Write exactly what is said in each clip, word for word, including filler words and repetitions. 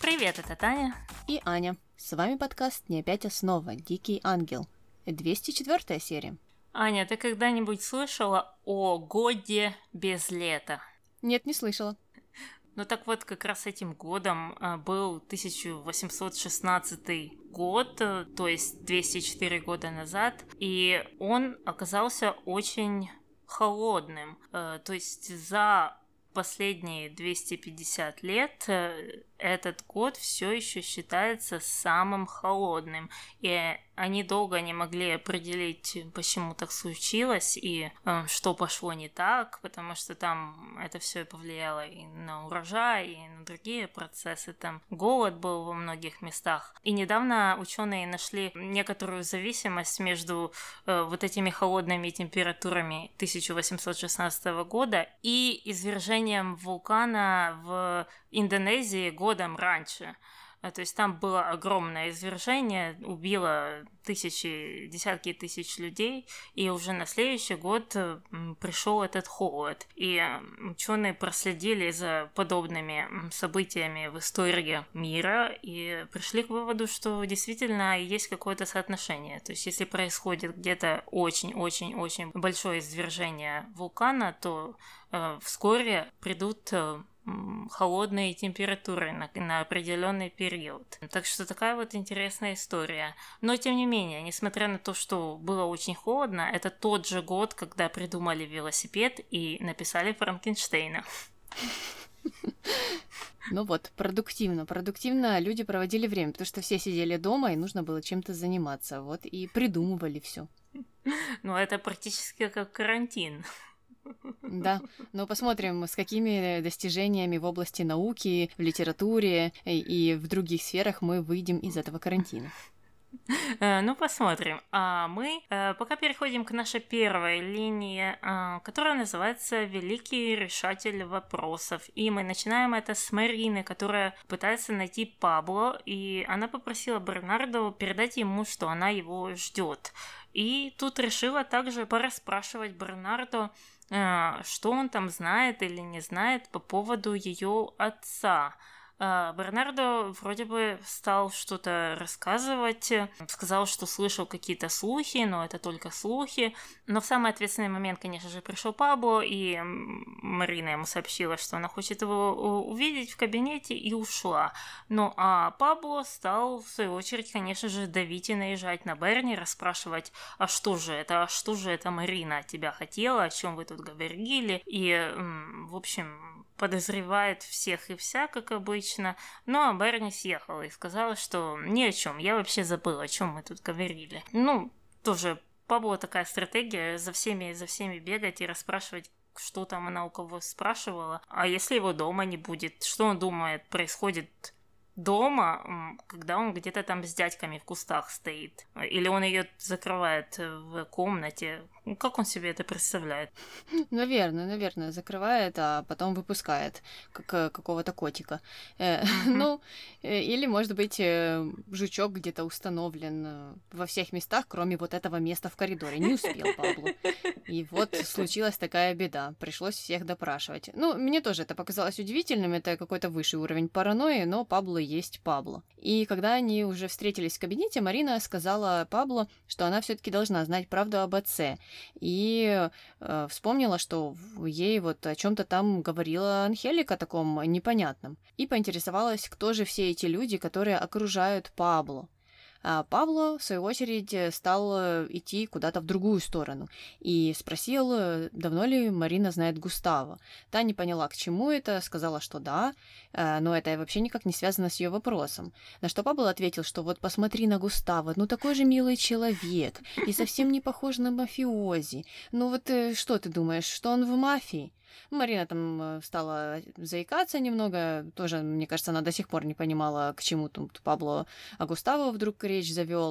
Привет, это Таня и Аня. С вами подкаст «Не опять основа. Дикий ангел». двести четвёртая серия. Аня, ты когда-нибудь слышала о годе без лета? Нет, не слышала. Ну так вот, как раз этим годом был тысяча восемьсот шестнадцатый год, то есть двести четыре года назад, и он оказался очень холодным. То есть за последние двести пятьдесят лет этот год все еще считается самым холодным, и они долго не могли определить, почему так случилось и э, что пошло не так, потому что там это все повлияло и на урожай, и на другие процессы. Там голод был во многих местах. И недавно ученые нашли некоторую зависимость между э, вот этими холодными температурами тысяча восемьсот шестнадцатого года и извержением вулкана в Индонезии годом раньше. То есть там было огромное извержение, убило тысячи, десятки тысяч людей, и уже на следующий год пришел этот холод. И ученые проследили за подобными событиями в истории мира и пришли к выводу, что действительно есть какое-то соотношение. То есть если происходит где-то очень-очень-очень большое извержение вулкана, то э, вскоре придут э, холодные температуры на, на определенный период. Так что такая вот интересная история. Но тем не менее, несмотря на то, что было очень холодно, это тот же год, когда придумали велосипед и написали Франкенштейна. Ну вот, продуктивно. Продуктивно люди проводили время, потому что все сидели дома, и нужно было чем-то заниматься. Вот, и придумывали все. Ну, это практически как карантин. Да, но посмотрим, с какими достижениями в области науки, в литературе и в других сферах мы выйдем из этого карантина. Ну, посмотрим. А мы пока переходим к нашей первой линии, которая называется «Великий решатель вопросов». И мы начинаем это с Марины, которая пытается найти Пабло, и она попросила Бернардо передать ему, что она его ждет. И тут решила также порасспрашивать Бернардо, что он там знает или не знает по поводу ее отца. Бернардо вроде бы стал что-то рассказывать, сказал, что слышал какие-то слухи, но это только слухи. Но в самый ответственный момент, конечно же, пришел Пабло, и Марина ему сообщила, что она хочет его увидеть в кабинете, и ушла. Ну а Пабло стал, в свою очередь, конечно же, давить и наезжать на Берни, расспрашивать, а что же это, а что же это Марина от тебя хотела, о чем вы тут говорили, и, в общем, подозревает всех и вся, как обычно. Ну, а Берни съехала и сказала, что ни о чем, я вообще забыла, о чем мы тут говорили. Ну, тоже Пабло такая стратегия, за всеми, за всеми бегать и расспрашивать, что там она у кого спрашивала. А если его дома не будет, что он думает происходит дома, когда он где-то там с дядьками в кустах стоит? Или он ее закрывает в комнате? Как он себе это представляет? Наверное, наверное, закрывает, а потом выпускает, как какого-то котика. Э, mm-hmm. Ну, или, может быть, жучок где-то установлен во всех местах, кроме вот этого места в коридоре. Не успел Пабло. И вот случилась такая беда. Пришлось всех допрашивать. Ну, мне тоже это показалось удивительным. Это какой-то высший уровень паранойи, но Пабло есть Пабло. И когда они уже встретились в кабинете, Марина сказала Пабло, что она все-таки должна знать правду об отце. И э, вспомнила, что ей вот о чем-то там говорила Анхелика таком непонятном. И поинтересовалась, кто же все эти люди, которые окружают Пабло. А Пабло, в свою очередь, стал идти куда-то в другую сторону и спросил, давно ли Марина знает Густава. Та не поняла, к чему это, сказала, что да, но это вообще никак не связано с ее вопросом. На что Пабло ответил, что вот посмотри на Густава, ну такой же милый человек и совсем не похож на мафиози. Ну вот что ты думаешь, что он в мафии? Марина там стала заикаться немного, тоже, мне кажется, она до сих пор не понимала, к чему тут Пабло, а Густаво вдруг речь завел.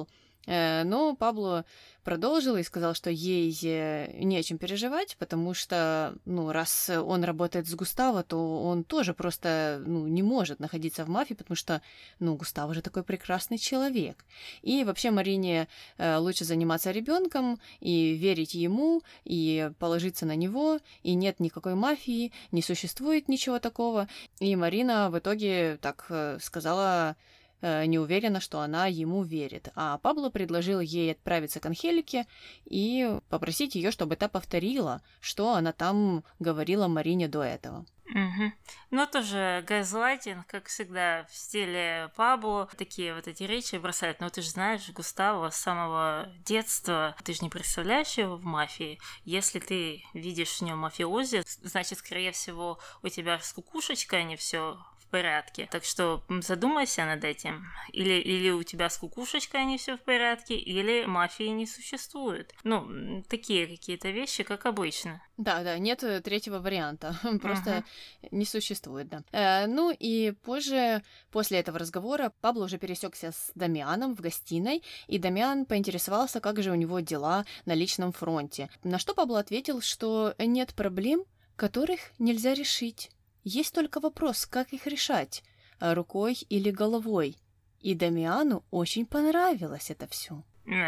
Э, но Пабло продолжил и сказал, что ей не о чем переживать, потому что, ну, раз он работает с Густаво, то он тоже просто, ну, не может находиться в мафии, потому что, ну, Густаво же такой прекрасный человек. И вообще Марине э, лучше заниматься ребенком и верить ему, и положиться на него, и нет никакой мафии, не существует ничего такого. И Марина в итоге так э, сказала... не уверена, что она ему верит. А Пабло предложил ей отправиться к Анхелике и попросить ее, чтобы та повторила, что она там говорила Марине до этого. Угу. Ну, тоже газлайтинг, как всегда, в стиле Пабло. Такие вот эти речи бросают. Ну, ты же знаешь Густаво с самого детства. Ты же не представляешь его в мафии. Если ты видишь в нем мафиози, значит, скорее всего, у тебя с кукушечкой не все в порядке. Так что задумайся над этим. Или, или у тебя с кукушечкой не все в порядке, или мафии не существует. Ну, такие какие-то вещи, как обычно. Да, да, нет третьего варианта. Просто uh-huh. не существует, да. Э, ну и позже, после этого разговора, Пабло уже пересекся с Дамианом в гостиной, и Дамиан поинтересовался, как же у него дела на личном фронте. На что Пабло ответил, что нет проблем, которых нельзя решить. Есть только вопрос, как их решать, рукой или головой. И Дамиану очень понравилось это все.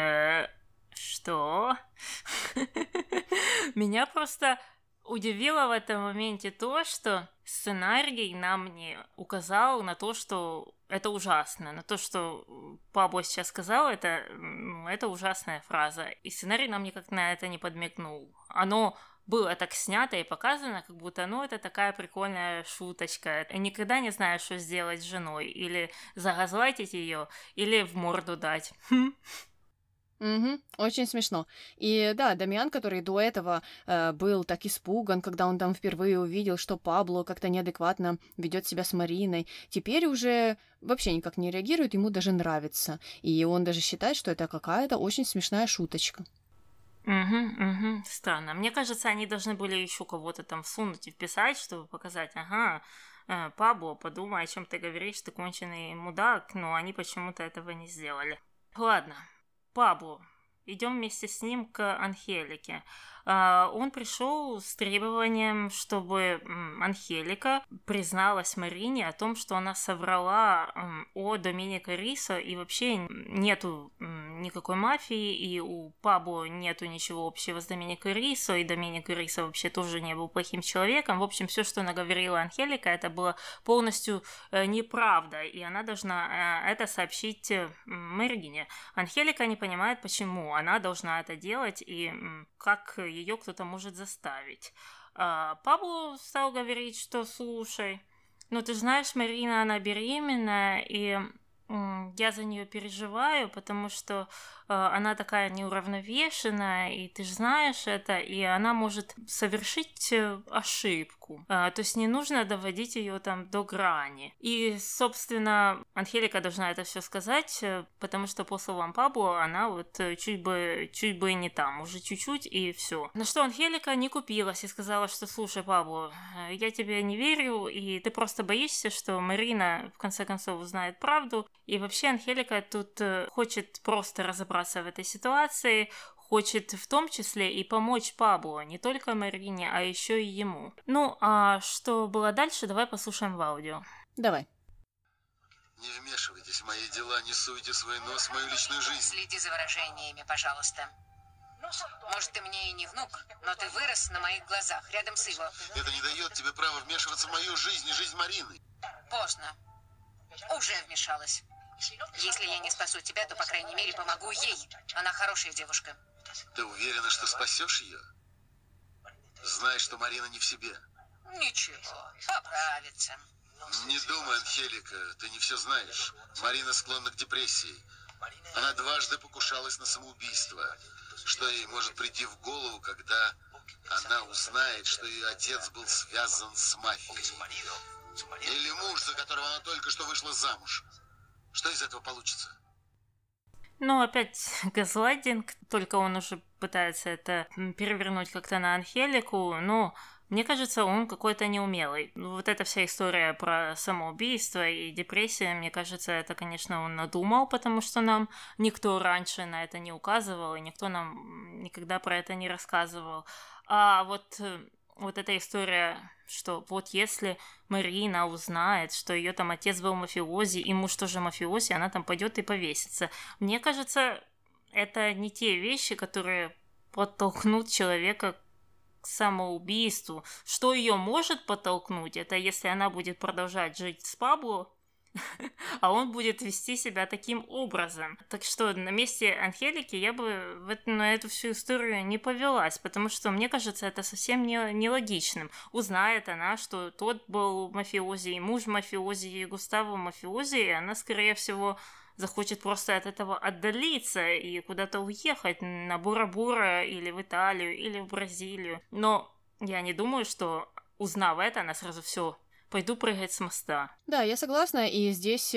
Что? Меня просто удивило в этом моменте то, что сценарий нам не указал на то, что это ужасно, на то, что Пабло сейчас сказал, это, ну, это ужасная фраза. И сценарий нам никак на это не подмигнул. Оно было так снято и показано, как будто, ну, это такая прикольная шуточка. Я никогда не знаю, что сделать с женой. Или загазлайтить ее, или в морду дать. Угу, очень смешно. И да, Дамиан, который до этого э, был так испуган, когда он там впервые увидел, что Пабло как-то неадекватно ведет себя с Мариной, теперь уже вообще никак не реагирует, ему даже нравится. И он даже считает, что это какая-то очень смешная шуточка. Угу, угу, странно. Мне кажется, они должны были еще кого-то там всунуть и вписать, чтобы показать, ага, э, Пабло, подумай, о чем ты говоришь, ты конченый мудак, но они почему-то этого не сделали. Ладно. Пабло. Идем вместе с ним к Анхелике. Он пришел с требованием, чтобы Анхелика призналась Марине о том, что она соврала о Доменико Рисо, и вообще нету никакой мафии, и у Пабло нету ничего общего с Доменико Рисо, и Доменико Рисо вообще тоже не был плохим человеком. В общем, все, что она говорила Анхелика, это было полностью неправда, и она должна это сообщить Марине. Анхелика не понимает, почему она должна это делать, и как ее кто-то может заставить. А Пабло стал говорить, что слушай, ну ты знаешь, Марина, она беременна, и м, я за нее переживаю, потому что э, она такая неуравновешенная, и ты же знаешь это, и она может совершить ошибку. А, то есть не нужно доводить ее там до грани. И, собственно, Анхелика должна это все сказать, потому что, по словам Пабло, она вот чуть бы, чуть бы не там, уже чуть-чуть, и все. На что Анхелика не купилась и сказала, что слушай, Пабло, я тебе не верю, и ты просто боишься, что Марина в конце концов узнает правду. И вообще Анхелика тут хочет просто разобраться в этой ситуации, хочет в том числе и помочь Пабло, не только Марине, а еще и ему. Ну, а что было дальше, давай послушаем в аудио. Давай. Не вмешивайтесь в мои дела, не суйте свой нос в мою личную жизнь. Следи за выражениями, пожалуйста. Может, ты мне и не внук, но ты вырос на моих глазах, рядом с его. Это не дает тебе права вмешиваться в мою жизнь и жизнь Марины. Поздно. Уже вмешалась. Если я не спасу тебя, то, по крайней мере, помогу ей. Она хорошая девушка. Ты уверена, что спасешь ее? Знаешь, что Марина не в себе. Ничего, поправится. Не думай, Анхелика, ты не все знаешь. Марина склонна к депрессии. Она дважды покушалась на самоубийство. Что ей может прийти в голову, когда она узнает, что ее отец был связан с мафией? Или муж, за которого она только что вышла замуж? Что из этого получится? Ну, опять газлайтинг, только он уже пытается это перевернуть как-то на Анхелику, но Мне кажется, он какой-то неумелый. Вот эта вся история про самоубийство и депрессию, мне кажется, это, конечно, он надумал, потому что нам никто раньше на это не указывал, и никто нам никогда про это не рассказывал. А вот, вот эта история, что вот если Марина узнает, что ее там отец был мафиози, и муж тоже мафиози, она там пойдет и повесится. Мне кажется, это не те вещи, которые подтолкнут человека к самоубийству. Что ее может подтолкнуть, это если она будет продолжать жить с Пабло, а он будет вести себя таким образом. Так что на месте Анхелики я бы в это, на эту всю историю не повелась, потому что, мне кажется, это совсем не, нелогичным. Узнает она, что тот был мафиози, и муж мафиози, и Густаво мафиози, и она, скорее всего, захочет просто от этого отдалиться и куда-то уехать на Бура-Бура или в Италию, или в Бразилию. Но я не думаю, что, узнав это, она сразу все пойду прыгать с моста. Да, я согласна, и здесь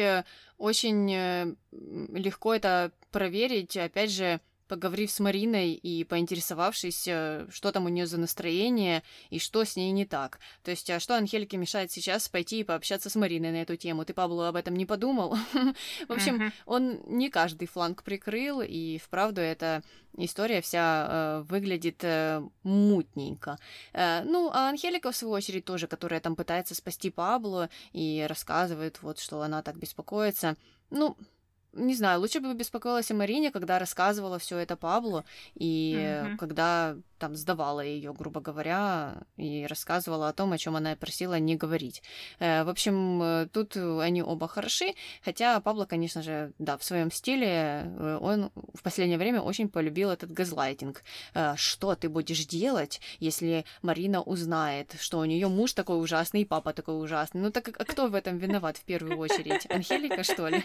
очень легко это проверить, опять же, поговорив с Мариной и поинтересовавшись, что там у нее за настроение и что с ней не так. То есть, а что Анхелике мешает сейчас пойти и пообщаться с Мариной на эту тему? Ты, Пабло, об этом не подумал? В общем, он не каждый фланг прикрыл, и вправду эта история вся выглядит мутненько. Ну, а Анхелика, в свою очередь, тоже, которая там пытается спасти Пабло и рассказывает, вот, что она так беспокоится. Ну, не знаю, лучше бы беспокоилась о Марине, когда рассказывала все это Паблу, и mm-hmm. когда там сдавала ее, грубо говоря, и рассказывала о том, о чем она просила не говорить. В общем, тут они оба хороши, хотя Пабло, конечно же, да, в своем стиле, он в последнее время очень полюбил этот газлайтинг. Что ты будешь делать, если Марина узнает, что у нее муж такой ужасный и папа такой ужасный? Ну так а кто в этом виноват в первую очередь? Анхелика, что ли?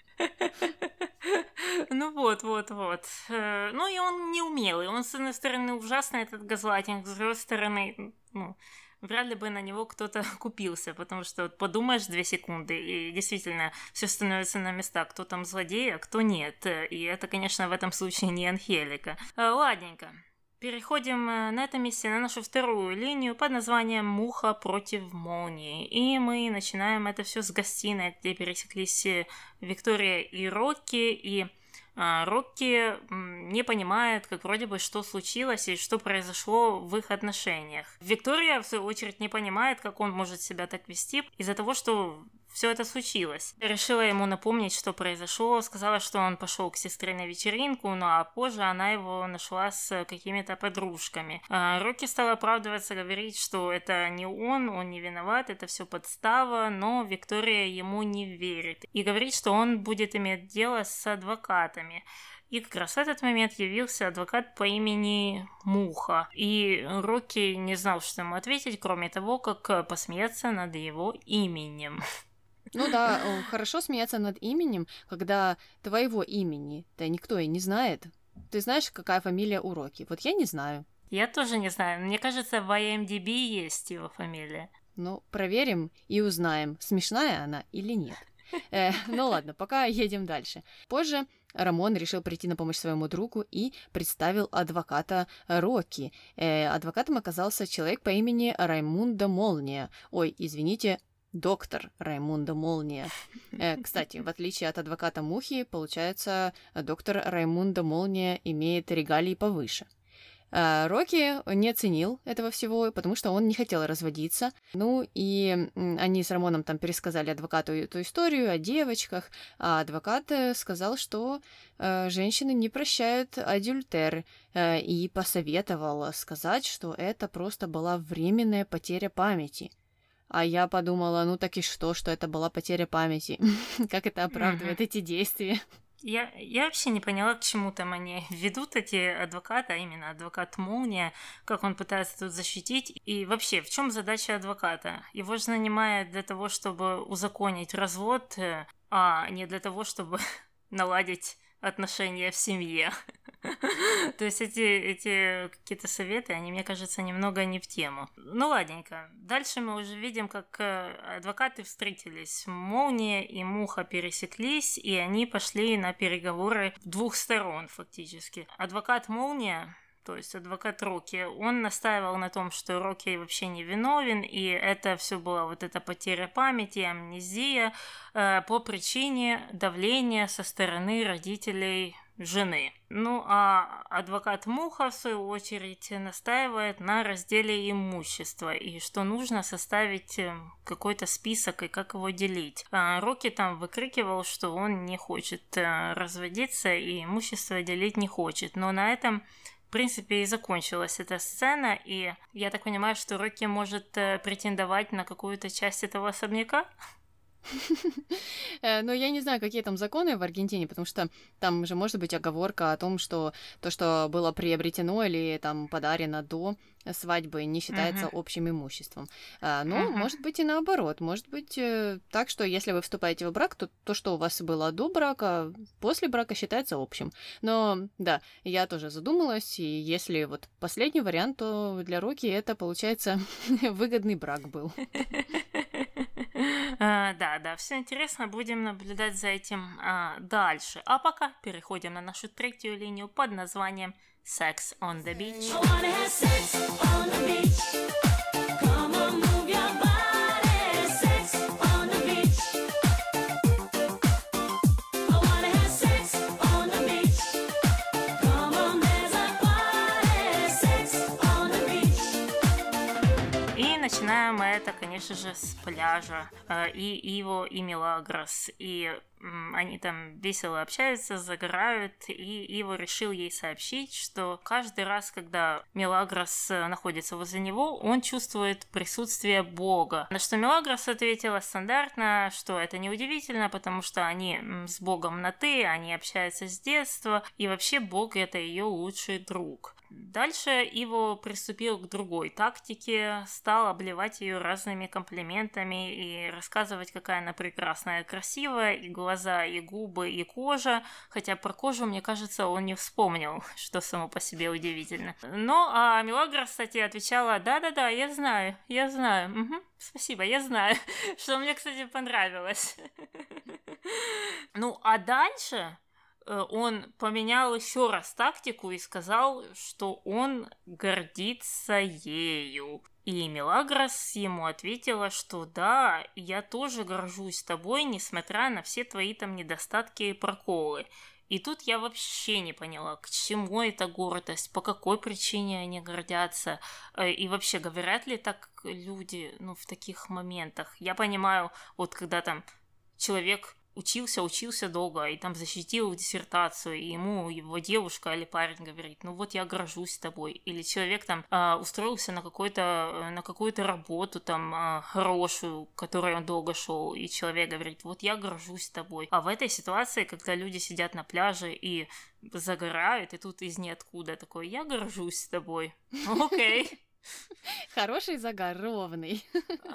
Ну вот, вот, вот. Ну и он неумелый. Он, с одной стороны, ужасный, этот газлайтинг, с другой стороны, ну, вряд ли бы на него кто-то купился, потому что вот подумаешь две секунды, и действительно все становится на места, кто там злодей, а кто нет. И это, конечно, в этом случае не Анхелика. Ладненько. Переходим на этом месте на нашу вторую линию под названием «Муха против молнии». И мы начинаем это все с гостиной, где пересеклись Виктория и Рокки, и а, Рокки не понимает, как вроде бы, что случилось и что произошло в их отношениях. Виктория, в свою очередь, не понимает, как он может себя так вести из-за того, что все это случилось. Решила ему напомнить, что произошло, сказала, что он пошел к сестре на вечеринку, ну а позже она его нашла с какими-то подружками. А Рокки стал оправдываться, говорить, что это не он, он не виноват, это все подстава, но Виктория ему не верит и говорит, что он будет иметь дело с адвокатами. И как раз в этот момент явился адвокат по имени Муха. И Рокки не знал, что ему ответить, кроме того, как посмеяться над его именем. Ну да, хорошо смеяться над именем, когда твоего имени-то никто и не знает. Ты знаешь, какая фамилия у Рокки? Вот я не знаю. Я тоже не знаю. Мне кажется, в ай эм ди би есть его фамилия. Ну, проверим и узнаем, смешная она или нет. Э, ну ладно, пока едем дальше. Позже Рамон решил прийти на помощь своему другу и представил адвоката Рокки. Э, адвокатом оказался человек по имени Раймундо Молния. Ой, извините, доктор Раймундо Молния. Э, кстати, в отличие от адвоката Мухи, получается, доктор Раймундо Молния имеет регалии повыше. Э, Рокки не оценил этого всего, потому что он не хотел разводиться. Ну и они с Рамоном там пересказали адвокату эту историю о девочках, а адвокат сказал, что э, женщины не прощают адюльтер, э, и посоветовал сказать, что это просто была временная потеря памяти. А я подумала, ну так и что, что это была потеря памяти? Как это оправдывает эти действия? Я, я вообще не поняла, к чему там они ведут, эти адвокаты, а именно адвокат Молния, как он пытается тут защитить. И вообще, в чем задача адвоката? Его же нанимают для того, чтобы узаконить развод, а не для того, чтобы наладить отношения в семье. То есть эти, эти какие-то советы, они, мне кажется, немного не в тему. Ну, ладненько. Дальше мы уже видим, как адвокаты встретились. Молния и Муха пересеклись, и они пошли на переговоры двух сторон, фактически. Адвокат Молния то есть адвокат Рокки, он настаивал на том, что Рокки вообще не виновен, и это все была вот эта потеря памяти, амнезия э, по причине давления со стороны родителей жены. Ну, а адвокат Муха, в свою очередь, настаивает на разделе имущества, и что нужно составить какой-то список и как его делить. А Рокки там выкрикивал, что он не хочет разводиться и имущество делить не хочет, но на этом в принципе и закончилась эта сцена, и я так понимаю, что Рокки может претендовать на какую-то часть этого особняка? Но я не знаю, какие там законы в Аргентине, потому что там же может быть оговорка о том, что то, что было приобретено или там подарено до свадьбы, не считается uh-huh. общим имуществом. Но uh-huh. может быть и наоборот. Может быть так, что если вы вступаете в брак, то то, что у вас было до брака, после брака считается общим. Но да, я тоже задумалась, и если вот последний вариант, то для Рокки это, получается, выгодный брак был. Uh, да, да, все интересно, будем наблюдать за этим uh, дальше. А пока переходим на нашу третью линию под названием Sex on the Beach. Начинаем мы это, конечно же, с пляжа. И Иво, и Милагрос. И они там весело общаются, загорают. И Иво решил ей сообщить, что каждый раз, когда Милагрос находится возле него, он чувствует присутствие Бога. На что Милагрос ответила стандартно, что это неудивительно, потому что они с Богом на «ты», они общаются с детства, и вообще Бог — это ее лучший друг. Дальше Иво приступил к другой тактике, стал обливать ее разными комплиментами и рассказывать, какая она прекрасная, красивая, и глаза, и губы, и кожа, хотя про кожу, мне кажется, он не вспомнил, что само по себе удивительно. Ну, а Милагрос, кстати, отвечала: да-да-да, я знаю, я знаю, угу, спасибо, я знаю, что мне, кстати, понравилось. Ну, а дальше он поменял еще раз тактику и сказал, что он гордится ею. И Милагрос ему ответила, что да, я тоже горжусь тобой, несмотря на все твои там недостатки и проколы. И тут я вообще не поняла, к чему эта гордость, по какой причине они гордятся. И вообще, говорят ли так люди, ну, в таких моментах? Я понимаю, вот когда там человек учился, учился долго, и там защитил диссертацию, и ему его девушка или парень говорит: ну вот я горжусь тобой. Или человек там э, устроился на, какой-то, на какую-то работу там э, хорошую, к которой он долго шел, и человек говорит: вот я горжусь тобой. А в этой ситуации, когда люди сидят на пляже и загорают, и тут из ниоткуда такой: я горжусь тобой. Окей. Хороший загар, ровный.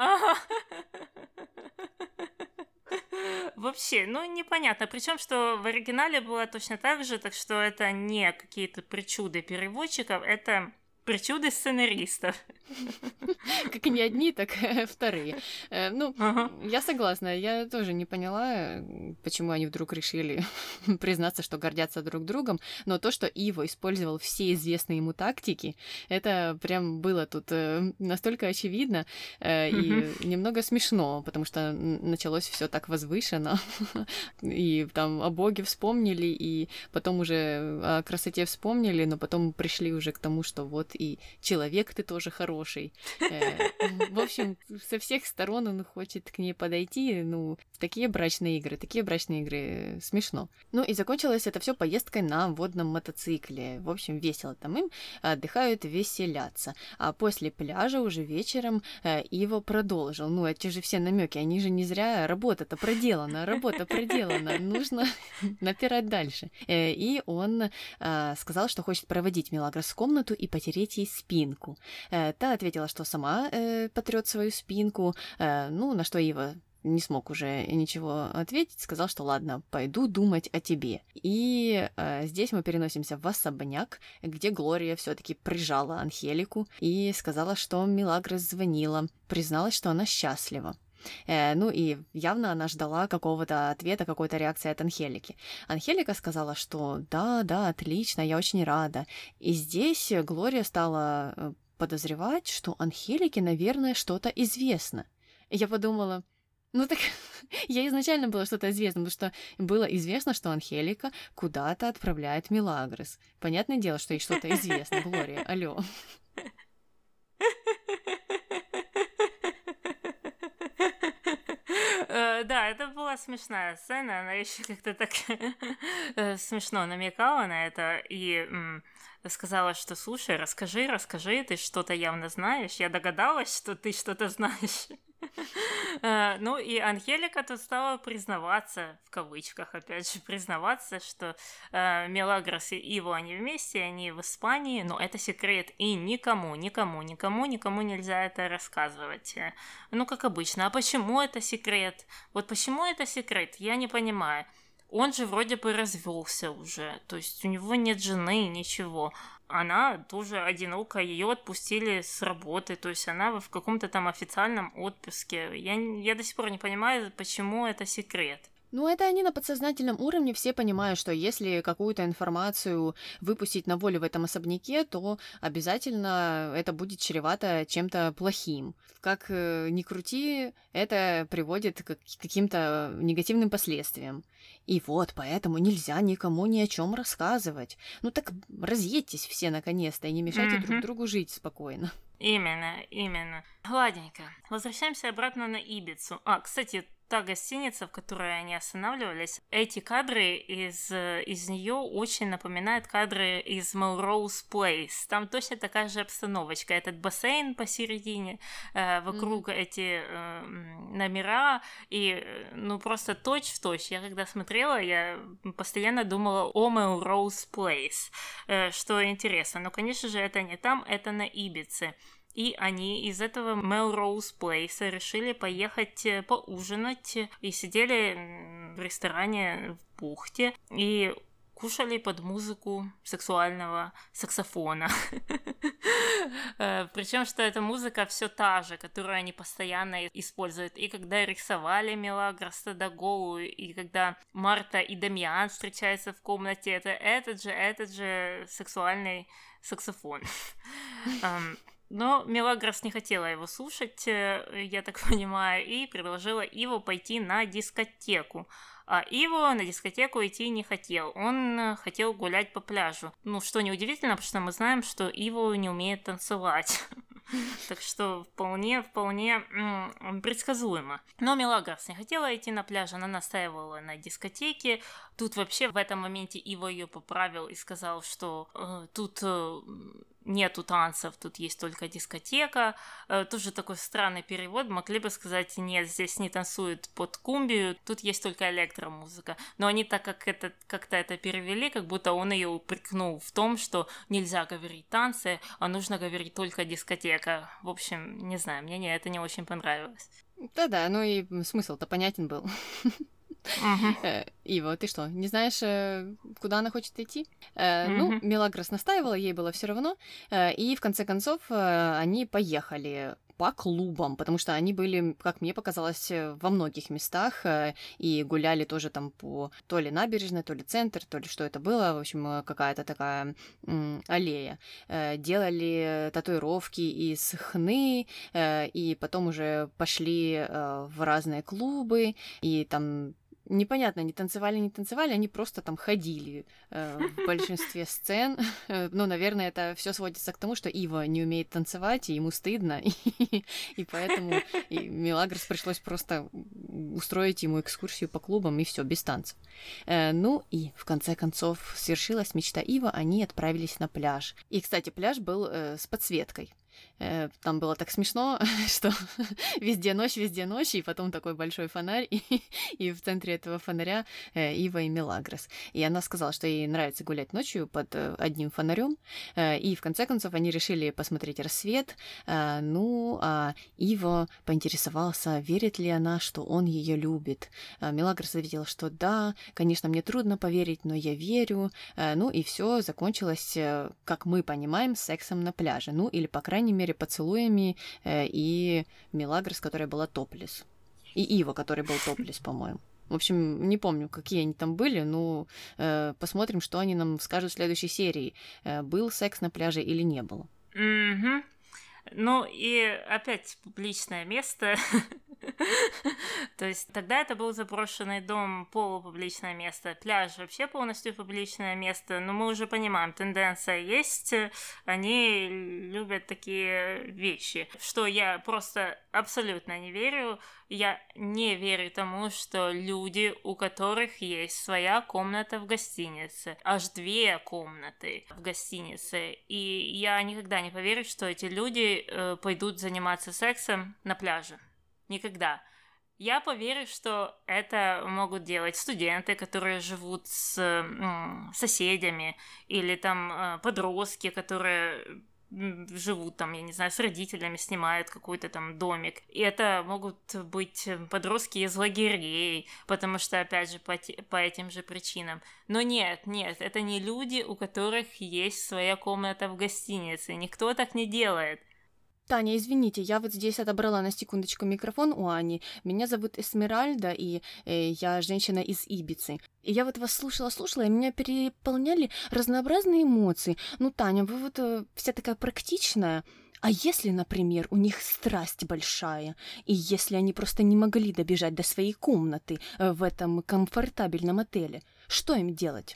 Вообще, ну, непонятно. Причем, что в оригинале было точно так же, так что это не какие-то причуды переводчиков, это причуды сценаристов. Как и не одни, так и вторые. Ну, ага. Я согласна, я тоже не поняла, почему они вдруг решили признаться, что гордятся друг другом, но то, что Иво использовал все известные ему тактики, это прям было тут настолько очевидно и немного смешно, потому что началось все так возвышенно, и там о Боге вспомнили, и потом уже о красоте вспомнили, но потом пришли уже к тому, что вот и человек ты тоже хороший. В общем, со всех сторон он хочет к ней подойти. Ну, такие брачные игры, такие брачные игры смешно. Ну и закончилось это все поездкой на водном мотоцикле. В общем, весело там им, отдыхают, веселятся. А после пляжа уже вечером Иво продолжил. Ну, эти же все намеки, они же не зря. Работа-то проделана, работа проделана. Нужно напирать дальше. И он сказал, что хочет проводить Милагрос в комнату и потереть ей спинку. Та ответила, что сама э, потрёт свою спинку, э, ну, на что Ива не смог уже ничего ответить, сказал, что ладно, пойду думать о тебе. И э, здесь мы переносимся в особняк, где Глория все-таки прижала Анхелику и сказала, что Милагрос звонила, призналась, что она счастлива. Э, ну и явно она ждала какого-то ответа, какой-то реакции от Анхелики. Анхелика сказала, что да, да, отлично, я очень рада. И здесь Глория стала подозревать, что Анхелике, наверное, что-то известно. И я подумала, ну так ей изначально было что-то известно, потому что было известно, что Анхелика куда-то отправляет Мелагрос. Понятное дело, что ей что-то известно, Глория, алло. Да, это была смешная сцена, она еще как-то так смешно намекала на это и сказала, что слушай, расскажи, расскажи, ты что-то явно знаешь, я догадалась, что ты что-то знаешь. Ну и Анхелика тут стала признаваться, в кавычках, опять же, признаваться, что Мелагрос и Иво, они вместе, они в Испании, но это секрет, и никому, никому, никому, никому нельзя это рассказывать. Ну, как обычно. А почему это секрет? Вот почему это секрет? Я не понимаю. Он же вроде бы развелся уже, то есть у него нет жены, ничего. Она тоже одинока, ее отпустили с работы, то есть она в каком-то там официальном отпуске. Я, я до сих пор не понимаю, почему это секрет. Ну, это они на подсознательном уровне все понимают, что если какую-то информацию выпустить на волю в этом особняке, то обязательно это будет чревато чем-то плохим. Как ни крути, это приводит к каким-то негативным последствиям. И вот, поэтому нельзя никому ни о чем рассказывать. Ну так разъедьтесь все наконец-то и не мешайте mm-hmm. друг другу жить спокойно. Именно, именно. Ладненько. Возвращаемся обратно на Ибицу. А, кстати, та гостиница, в которой они останавливались, эти кадры из, из нее очень напоминают кадры из Melrose Place. Там точно такая же обстановочка. Этот бассейн посередине, э, вокруг mm-hmm. эти э, номера, и ну просто точь-в-точь. Я когда смотрела, я постоянно думала о Melrose Place, э, что интересно. Но, конечно же, это не там, это на Ибице. И они из этого Melrose Place решили поехать поужинать и сидели в ресторане в бухте и кушали под музыку сексуального саксофона. Причем, что эта музыка все та же, которую они постоянно используют. И когда рисовали Мелагрос тогда голую, и когда Марта и Дамиан встречаются в комнате, это этот же, этот же сексуальный саксофон. Но Мелагрос не хотела его слушать, я так понимаю, и предложила Иво пойти на дискотеку. А Иво на дискотеку идти не хотел, он хотел гулять по пляжу. Ну, что неудивительно, потому что мы знаем, что Иво не умеет танцевать. Так что вполне, вполне м- предсказуемо. Но Мелагрос не хотела идти на пляж, она настаивала на дискотеке. Тут вообще в этом моменте Иво ее поправил и сказал, что э, тут... Э, нету танцев, тут есть только дискотека. Э, тоже такой странный перевод. Могли бы сказать, нет, здесь не танцуют под кумбию, тут есть только электромузыка. Но они так как это, как-то это перевели, как будто он ее упрекнул в том, что нельзя говорить танцы, а нужно говорить только дискотека. В общем, не знаю, мне это не очень понравилось. Да-да, ну и смысл-то понятен был. Uh-huh. Ива, ты что, не знаешь, куда она хочет идти? Uh-huh. Ну, Мелагрос настаивала, ей было все равно, и в конце концов они поехали по клубам, потому что они были, как мне показалось, во многих местах и гуляли тоже там по то ли набережной, то ли центр, то ли что это было, в общем, какая-то такая м, аллея. Делали татуировки из хны, и потом уже пошли в разные клубы, и там непонятно, не танцевали, не танцевали, они просто там ходили э, в большинстве сцен. Ну, наверное, это все сводится к тому, что Ива не умеет танцевать, и ему стыдно, и, и поэтому и Мелагрос пришлось просто устроить ему экскурсию по клубам, и все без танцев. Э, ну и в конце концов свершилась мечта Ива, они отправились на пляж. И, кстати, пляж был э, с подсветкой. Там было так смешно, что везде ночь, везде ночь, и потом такой большой фонарь, и, и в центре этого фонаря Ива и Мелагрос. И она сказала, что ей нравится гулять ночью под одним фонарем, и в конце концов они решили посмотреть рассвет. Ну, а Ива поинтересовался, верит ли она, что он ее любит. Мелагрос ответила, что да, конечно, мне трудно поверить, но я верю. Ну и все закончилось, как мы понимаем, сексом на пляже. Ну или, по крайней мере, поцелуями э, и Мелагрос, которая была топлес. И Ива, который был топлес, по-моему. В общем, не помню, какие они там были, но э, посмотрим, что они нам скажут в следующей серии. Э, был секс на пляже или не было. Mm-hmm. Ну и опять публичное место. То есть тогда это был заброшенный дом, полупубличное место. Пляж вообще полностью публичное место. Но мы уже понимаем, тенденция есть. Они любят такие вещи. Что я просто абсолютно не верю. Я не верю тому, что люди, у которых есть своя комната в гостинице, аж две комнаты в гостинице, и я никогда не поверю, что эти люди э, пойдут заниматься сексом на пляже. Никогда. Я поверю, что это могут делать студенты, которые живут с м, соседями, или там э, подростки, которые живут там, я не знаю, с родителями, снимают какой-то там домик. И это могут быть подростки из лагерей, потому что, опять же, по, те, по этим же причинам. Но нет, нет, это не люди, у которых есть своя комната в гостинице. Никто так не делает. Таня, извините, я вот здесь отобрала на секундочку микрофон у Ани. Меня зовут Эсмеральда, и э, я женщина из Ибицы. И я вот вас слушала-слушала, и меня переполняли разнообразные эмоции. Ну, Таня, вы вот э, вся такая практичная. А если, например, у них страсть большая, и если они просто не могли добежать до своей комнаты э, в этом комфортабельном отеле, что им делать?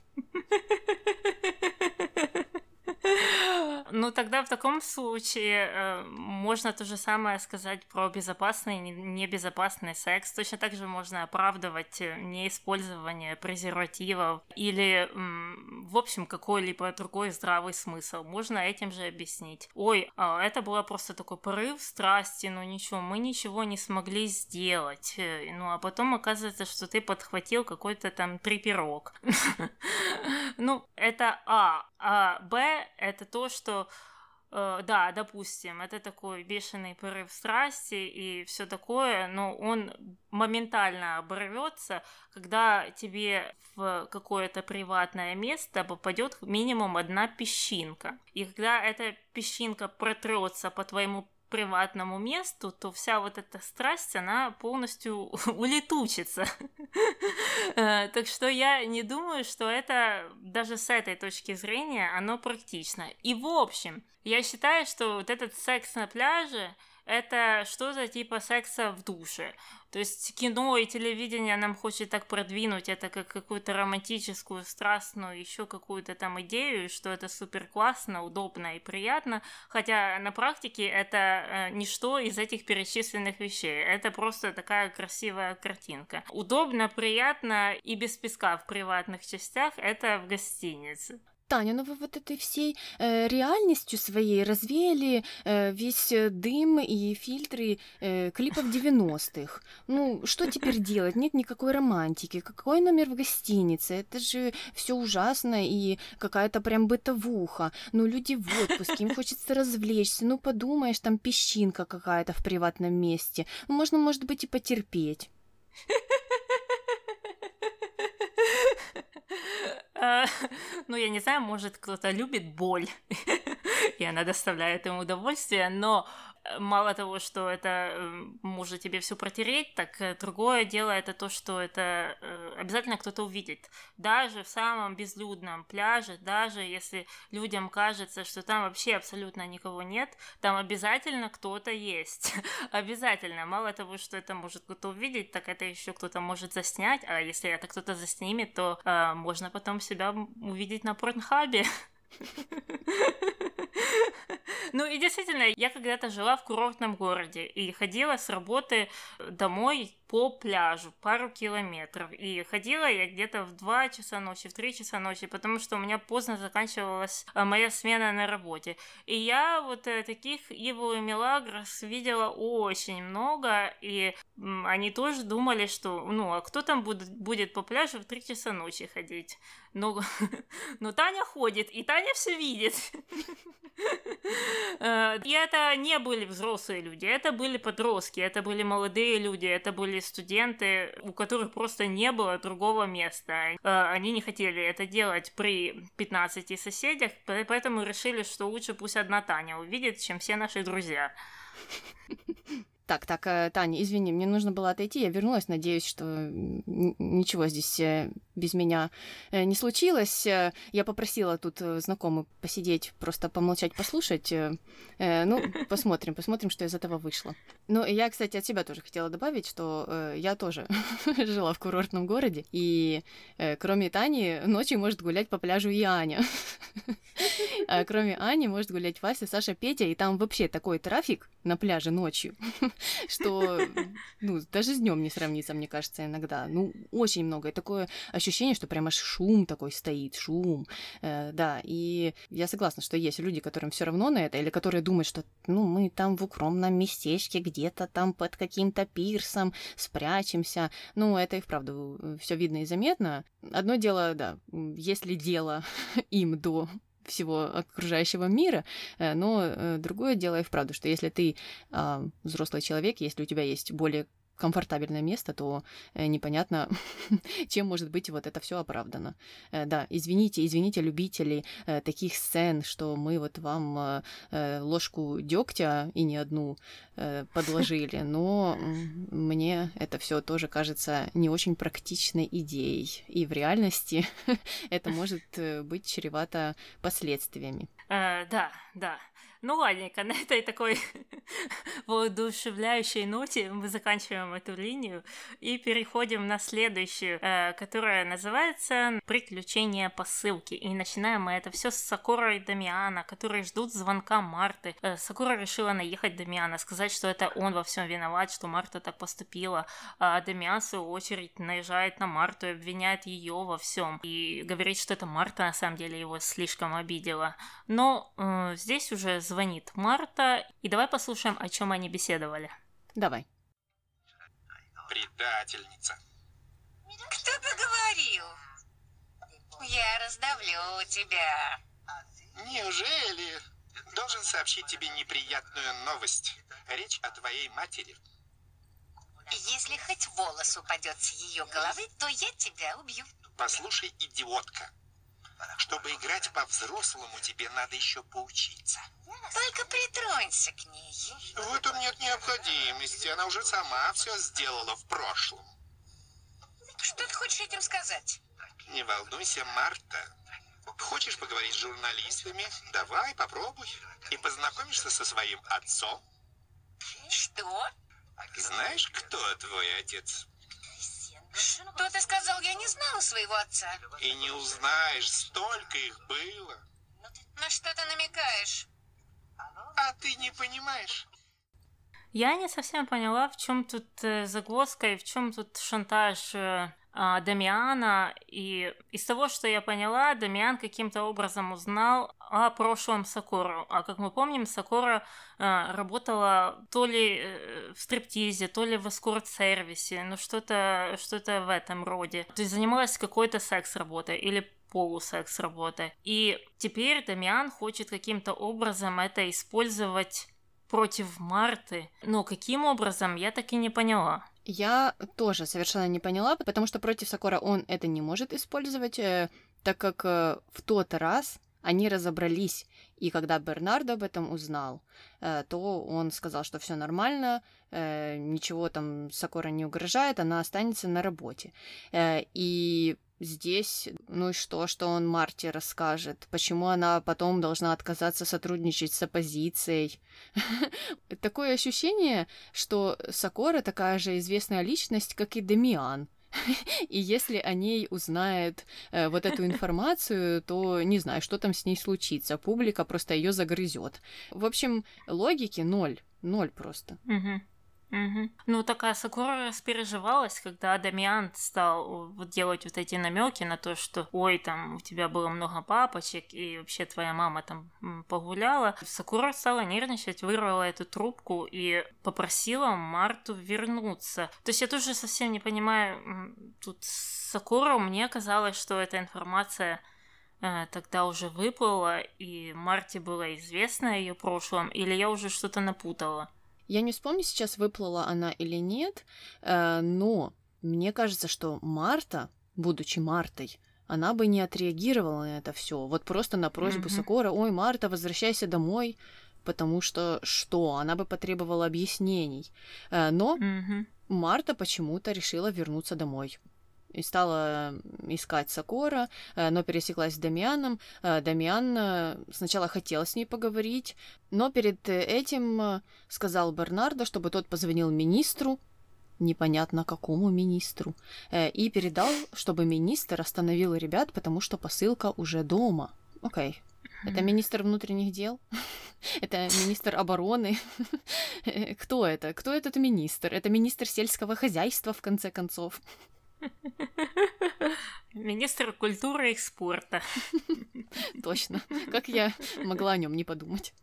Ну, тогда в таком случае э, можно то же самое сказать про безопасный и небезопасный секс. Точно так же можно оправдывать неиспользование презервативов или, м, в общем, какой-либо другой здравый смысл. Можно этим же объяснить. Ой, э, это был просто такой порыв страсти, ну ничего, мы ничего не смогли сделать. Ну, а потом оказывается, что ты подхватил какой-то там трипирок. Ну, это А. А Б — это то, что, э, да, допустим, это такой бешеный порыв страсти и все такое, но он моментально оборвется, когда тебе в какое-то приватное место попадет минимум одна песчинка. И когда эта песчинка протрется по твоему приватному месту, то вся вот эта страсть, она полностью улетучится. Так что я не думаю, что это даже с этой точки зрения оно практично. И в общем, я считаю, что вот этот секс на пляже — это что-то типа секса в душе. То есть кино и телевидение нам хочет так продвинуть это как какую-то романтическую, страстную, еще какую-то там идею, что это супер классно, удобно и приятно, хотя на практике это э, ничто из этих перечисленных вещей. Это просто такая красивая картинка. Удобно, приятно и без песка в приватных частях — это в гостинице. Таня, ну вы вот этой всей э, реальностью своей развеяли э, весь дым и фильтры э, клипов девяностых. Ну, что теперь делать? Нет никакой романтики. Какой номер в гостинице? Это же все ужасно и какая-то прям бытовуха. Ну, люди в отпуске, им хочется развлечься. Ну, подумаешь, там песчинка какая-то в приватном месте. Можно, может быть, и потерпеть. Ну, я не знаю, может, кто-то любит боль, и она доставляет ему удовольствие, но мало того, что это может тебе все протереть, так другое дело это то, что это обязательно кто-то увидит. Даже в самом безлюдном пляже, даже если людям кажется, что там вообще абсолютно никого нет, там обязательно кто-то есть. Обязательно. Мало того, что это может кто-то увидеть, так это еще кто-то может заснять, а если это кто-то заснимет, то э, можно потом себя увидеть на Порнхабе. Ну и действительно, я когда-то жила в курортном городе и ходила с работы домой по пляжу пару километров. И ходила я где-то в два часа ночи, в три часа ночи, потому что у меня поздно заканчивалась моя смена на работе. И я вот таких Иву и Мелагрос видела очень много, и они тоже думали, что, ну, а кто там будет, будет по пляжу в три часа ночи ходить? Но, но Таня ходит, и Таня все видит. И это не были взрослые люди, это были подростки, это были молодые люди, это были студенты, у которых просто не было другого места. Они не хотели это делать при пятнадцати соседях, поэтому решили, что лучше пусть одна Таня увидит, чем все наши друзья. Так, так, э, Таня, извини, мне нужно было отойти, я вернулась, надеюсь, что н- ничего здесь э, без меня э, не случилось. Э, Я попросила тут э, знакомую посидеть, просто помолчать, послушать. Э, э, Ну, посмотрим, посмотрим, что из этого вышло. Ну, и я, кстати, от себя тоже хотела добавить, что э, я тоже жила в курортном городе, и э, кроме Тани ночью может гулять по пляжу и Аня. А кроме Ани может гулять Вася, Саша, Петя, и там вообще такой трафик на пляже ночью, что ну, даже с днем не сравнится, мне кажется, иногда. Ну, очень много. И такое ощущение, что прям аж шум такой стоит, шум. Э, да, и я согласна, что есть люди, которым все равно на это, или которые думают, что ну, мы там в укромном местечке, где-то там под каким-то пирсом спрячемся. Ну, это и вправду все видно и заметно. Одно дело, да, если дело им до всего окружающего мира, э, но э, другое дело и вправду, что если ты э, взрослый человек, если у тебя есть более комфортабельное место, то э, непонятно, чем может быть вот это все оправдано. Э, да, извините, извините, любители э, таких сцен, что мы вот вам э, э, ложку дегтя и не одну э, подложили, но м, мне это все тоже кажется не очень практичной идеей, и в реальности это может э, быть чревато последствиями. Э, да, да. Ну, ладненько, на этой такой воодушевляющей ноте мы заканчиваем эту линию и переходим на следующую, э, которая называется «Приключения по ссылке». И начинаем мы это все с Сакура и Дамиана, которые ждут звонка Марты. Э, Сакура решила наехать Дамиана, сказать, что это он во всем виноват, что Марта так поступила. А Дамиан, в свою очередь, наезжает на Марту и обвиняет ее во всем. И говорит, что это Марта на самом деле его слишком обидела. Но э, здесь уже звонит Марта, и давай послушаем, о чем они беседовали. Давай. Предательница. Кто бы говорил? Я раздавлю тебя. Неужели? Должен сообщить тебе неприятную новость. Речь о твоей матери. Если хоть волос упадет с ее головы, то я тебя убью. Послушай, идиотка. Чтобы играть по-взрослому, тебе надо еще поучиться. Только притронься к ней. В этом нет необходимости. Она уже сама все сделала в прошлом. Что ты хочешь этим сказать? Не волнуйся, Марта. Хочешь поговорить с журналистами? Давай, попробуй. И познакомишься со своим отцом. Что? Знаешь, кто твой отец? Что ты сказал? Я не знала своего отца. И не узнаешь, столько их было. На что ты намекаешь? А ты не понимаешь? Я не совсем поняла, в чем тут э, загвоздка и в чем тут шантаж э, а, Дамиана. И из того, что я поняла, Дамиан каким-то образом узнал о прошлом Сакуру. А как мы помним, Сакура э, работала то ли э, в стриптизе, то ли в эскорт-сервисе, ну что-то, что-то в этом роде. То есть занималась какой-то секс-работой или полусекс-работой. И теперь Дамиан хочет каким-то образом это использовать против Марты. Но каким образом, я так и не поняла. Я тоже совершенно не поняла, потому что против Сакура он это не может использовать, э, так как э, в тот раз они разобрались, и когда Бернардо об этом узнал, э, то он сказал, что все нормально, э, ничего там Сакура не угрожает, она останется на работе. Э, и здесь, ну и что, что он Марте расскажет? Почему она потом должна отказаться сотрудничать с оппозицией? Такое ощущение, что Сакура такая же известная личность, как и Дамиан. И если о ней узнает э, вот эту информацию, то не знаю, что там с ней случится. Публика просто ее загрызет. В общем, логики ноль. Ноль просто. Угу. Угу. Ну, такая Сакура распереживалась, когда Дамиан стал вот делать вот эти намеки на то, что ой, там у тебя было много папочек, и вообще твоя мама там погуляла. Сакура стала нервничать, вырвала эту трубку и попросила Марту вернуться. То есть я тоже совсем не понимаю, тут Сакура, мне казалось, что эта информация э, тогда уже выплыла, и Марте было известно о ее прошлом, или я уже что-то напутала. Я не вспомню сейчас, выплыла она или нет, э, но мне кажется, что Марта, будучи Мартой, она бы не отреагировала на это все. Вот просто на просьбу mm-hmm. Сакура: ой, Марта, возвращайся домой. потому что что? Она бы потребовала объяснений. Но Мгм. Марта почему-то решила вернуться домой. И стала искать Сокора, э, но пересеклась с Дамианом. Э, Дамиан э, сначала хотел с ней поговорить, но перед э, этим э, сказал Бернардо, чтобы тот позвонил министру, непонятно какому министру, э, и передал, чтобы министр остановил ребят, потому что посылка уже дома. Окей. Это министр внутренних дел? Это министр обороны? Кто это? Кто этот министр? Это министр сельского хозяйства, в конце концов. Министр культуры и спорта. Точно. Как я могла о нем не подумать?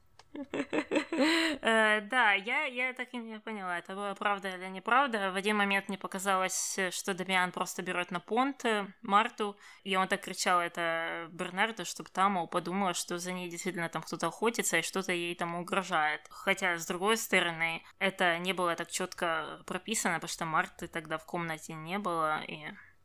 Э, Да, я, я так и не поняла, это была правда или неправда. В один момент мне показалось, что Дамиан просто берет на понт э, Марту, и он так кричал это Бернарду, чтобы та, мол, подумала, что за ней действительно там кто-то охотится и что-то ей там угрожает. Хотя, с другой стороны, это не было так четко прописано, потому что Марты тогда в комнате не было, и...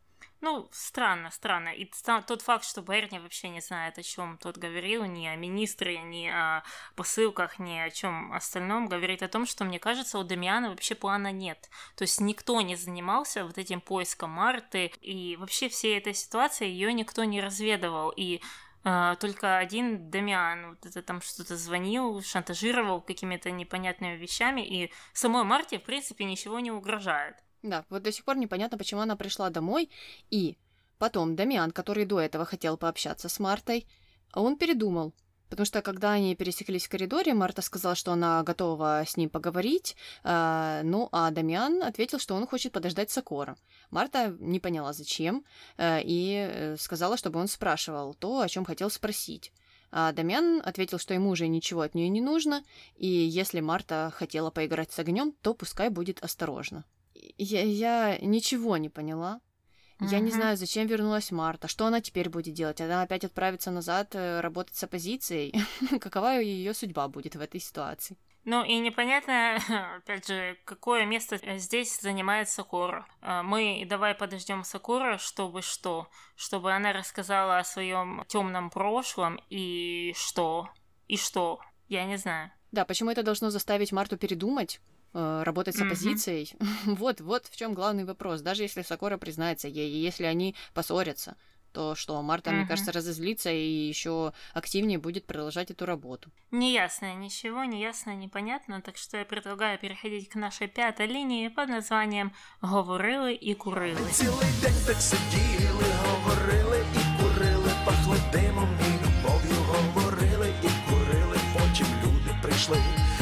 Ну, странно, странно. И ста- тот факт, что Берни вообще не знает, о чем тот говорил, ни о министре, ни о посылках, ни о чем остальном, говорит о том, что, мне кажется, у Дамиана вообще плана нет. То есть никто не занимался вот этим поиском Марты, и вообще всей этой ситуации ее никто не разведывал. И а, только один Дамиан вот это там что-то звонил, шантажировал какими-то непонятными вещами, и самой Марте, в принципе, ничего не угрожает. Да, вот до сих пор непонятно, почему она пришла домой, и потом Дамиан, который до этого хотел пообщаться с Мартой, он передумал. Потому что, когда они пересеклись в коридоре, Марта сказала, что она готова с ним поговорить, э, ну, а Дамиан ответил, что он хочет подождать Сокора. Марта не поняла, зачем, э, и сказала, чтобы он спрашивал то, о чем хотел спросить. А Дамиан ответил, что ему уже ничего от нее не нужно, и если Марта хотела поиграть с огнем, то пускай будет осторожна. Я, я ничего не поняла. Я не Мгм. знаю, зачем вернулась Марта, что она теперь будет делать. Она опять отправится назад э, работать с оппозицией. Какова ее судьба будет в этой ситуации? Ну и непонятно, опять же, какое место здесь занимает Сокора. А, Мы давай подождем Сокора, чтобы что? Чтобы она рассказала о своем темном прошлом и что? И что? Я не знаю. Да, почему это должно заставить Марту передумать? э, Работать с Мгм. оппозицией? Вот, вот в чем главный вопрос. Даже если Сокора признается ей, и если они поссорятся, то что, Марта, мне Мгм. кажется, разозлится и еще активнее будет продолжать эту работу. Неясно, ничего не ясно, непонятно, так что я предлагаю переходить к нашей пятой линии под названием «Говорили і курили». Цілий день так сиділи, говорили і курили, пахли димом і любов'ю, говорили і курили, потім люди прийшли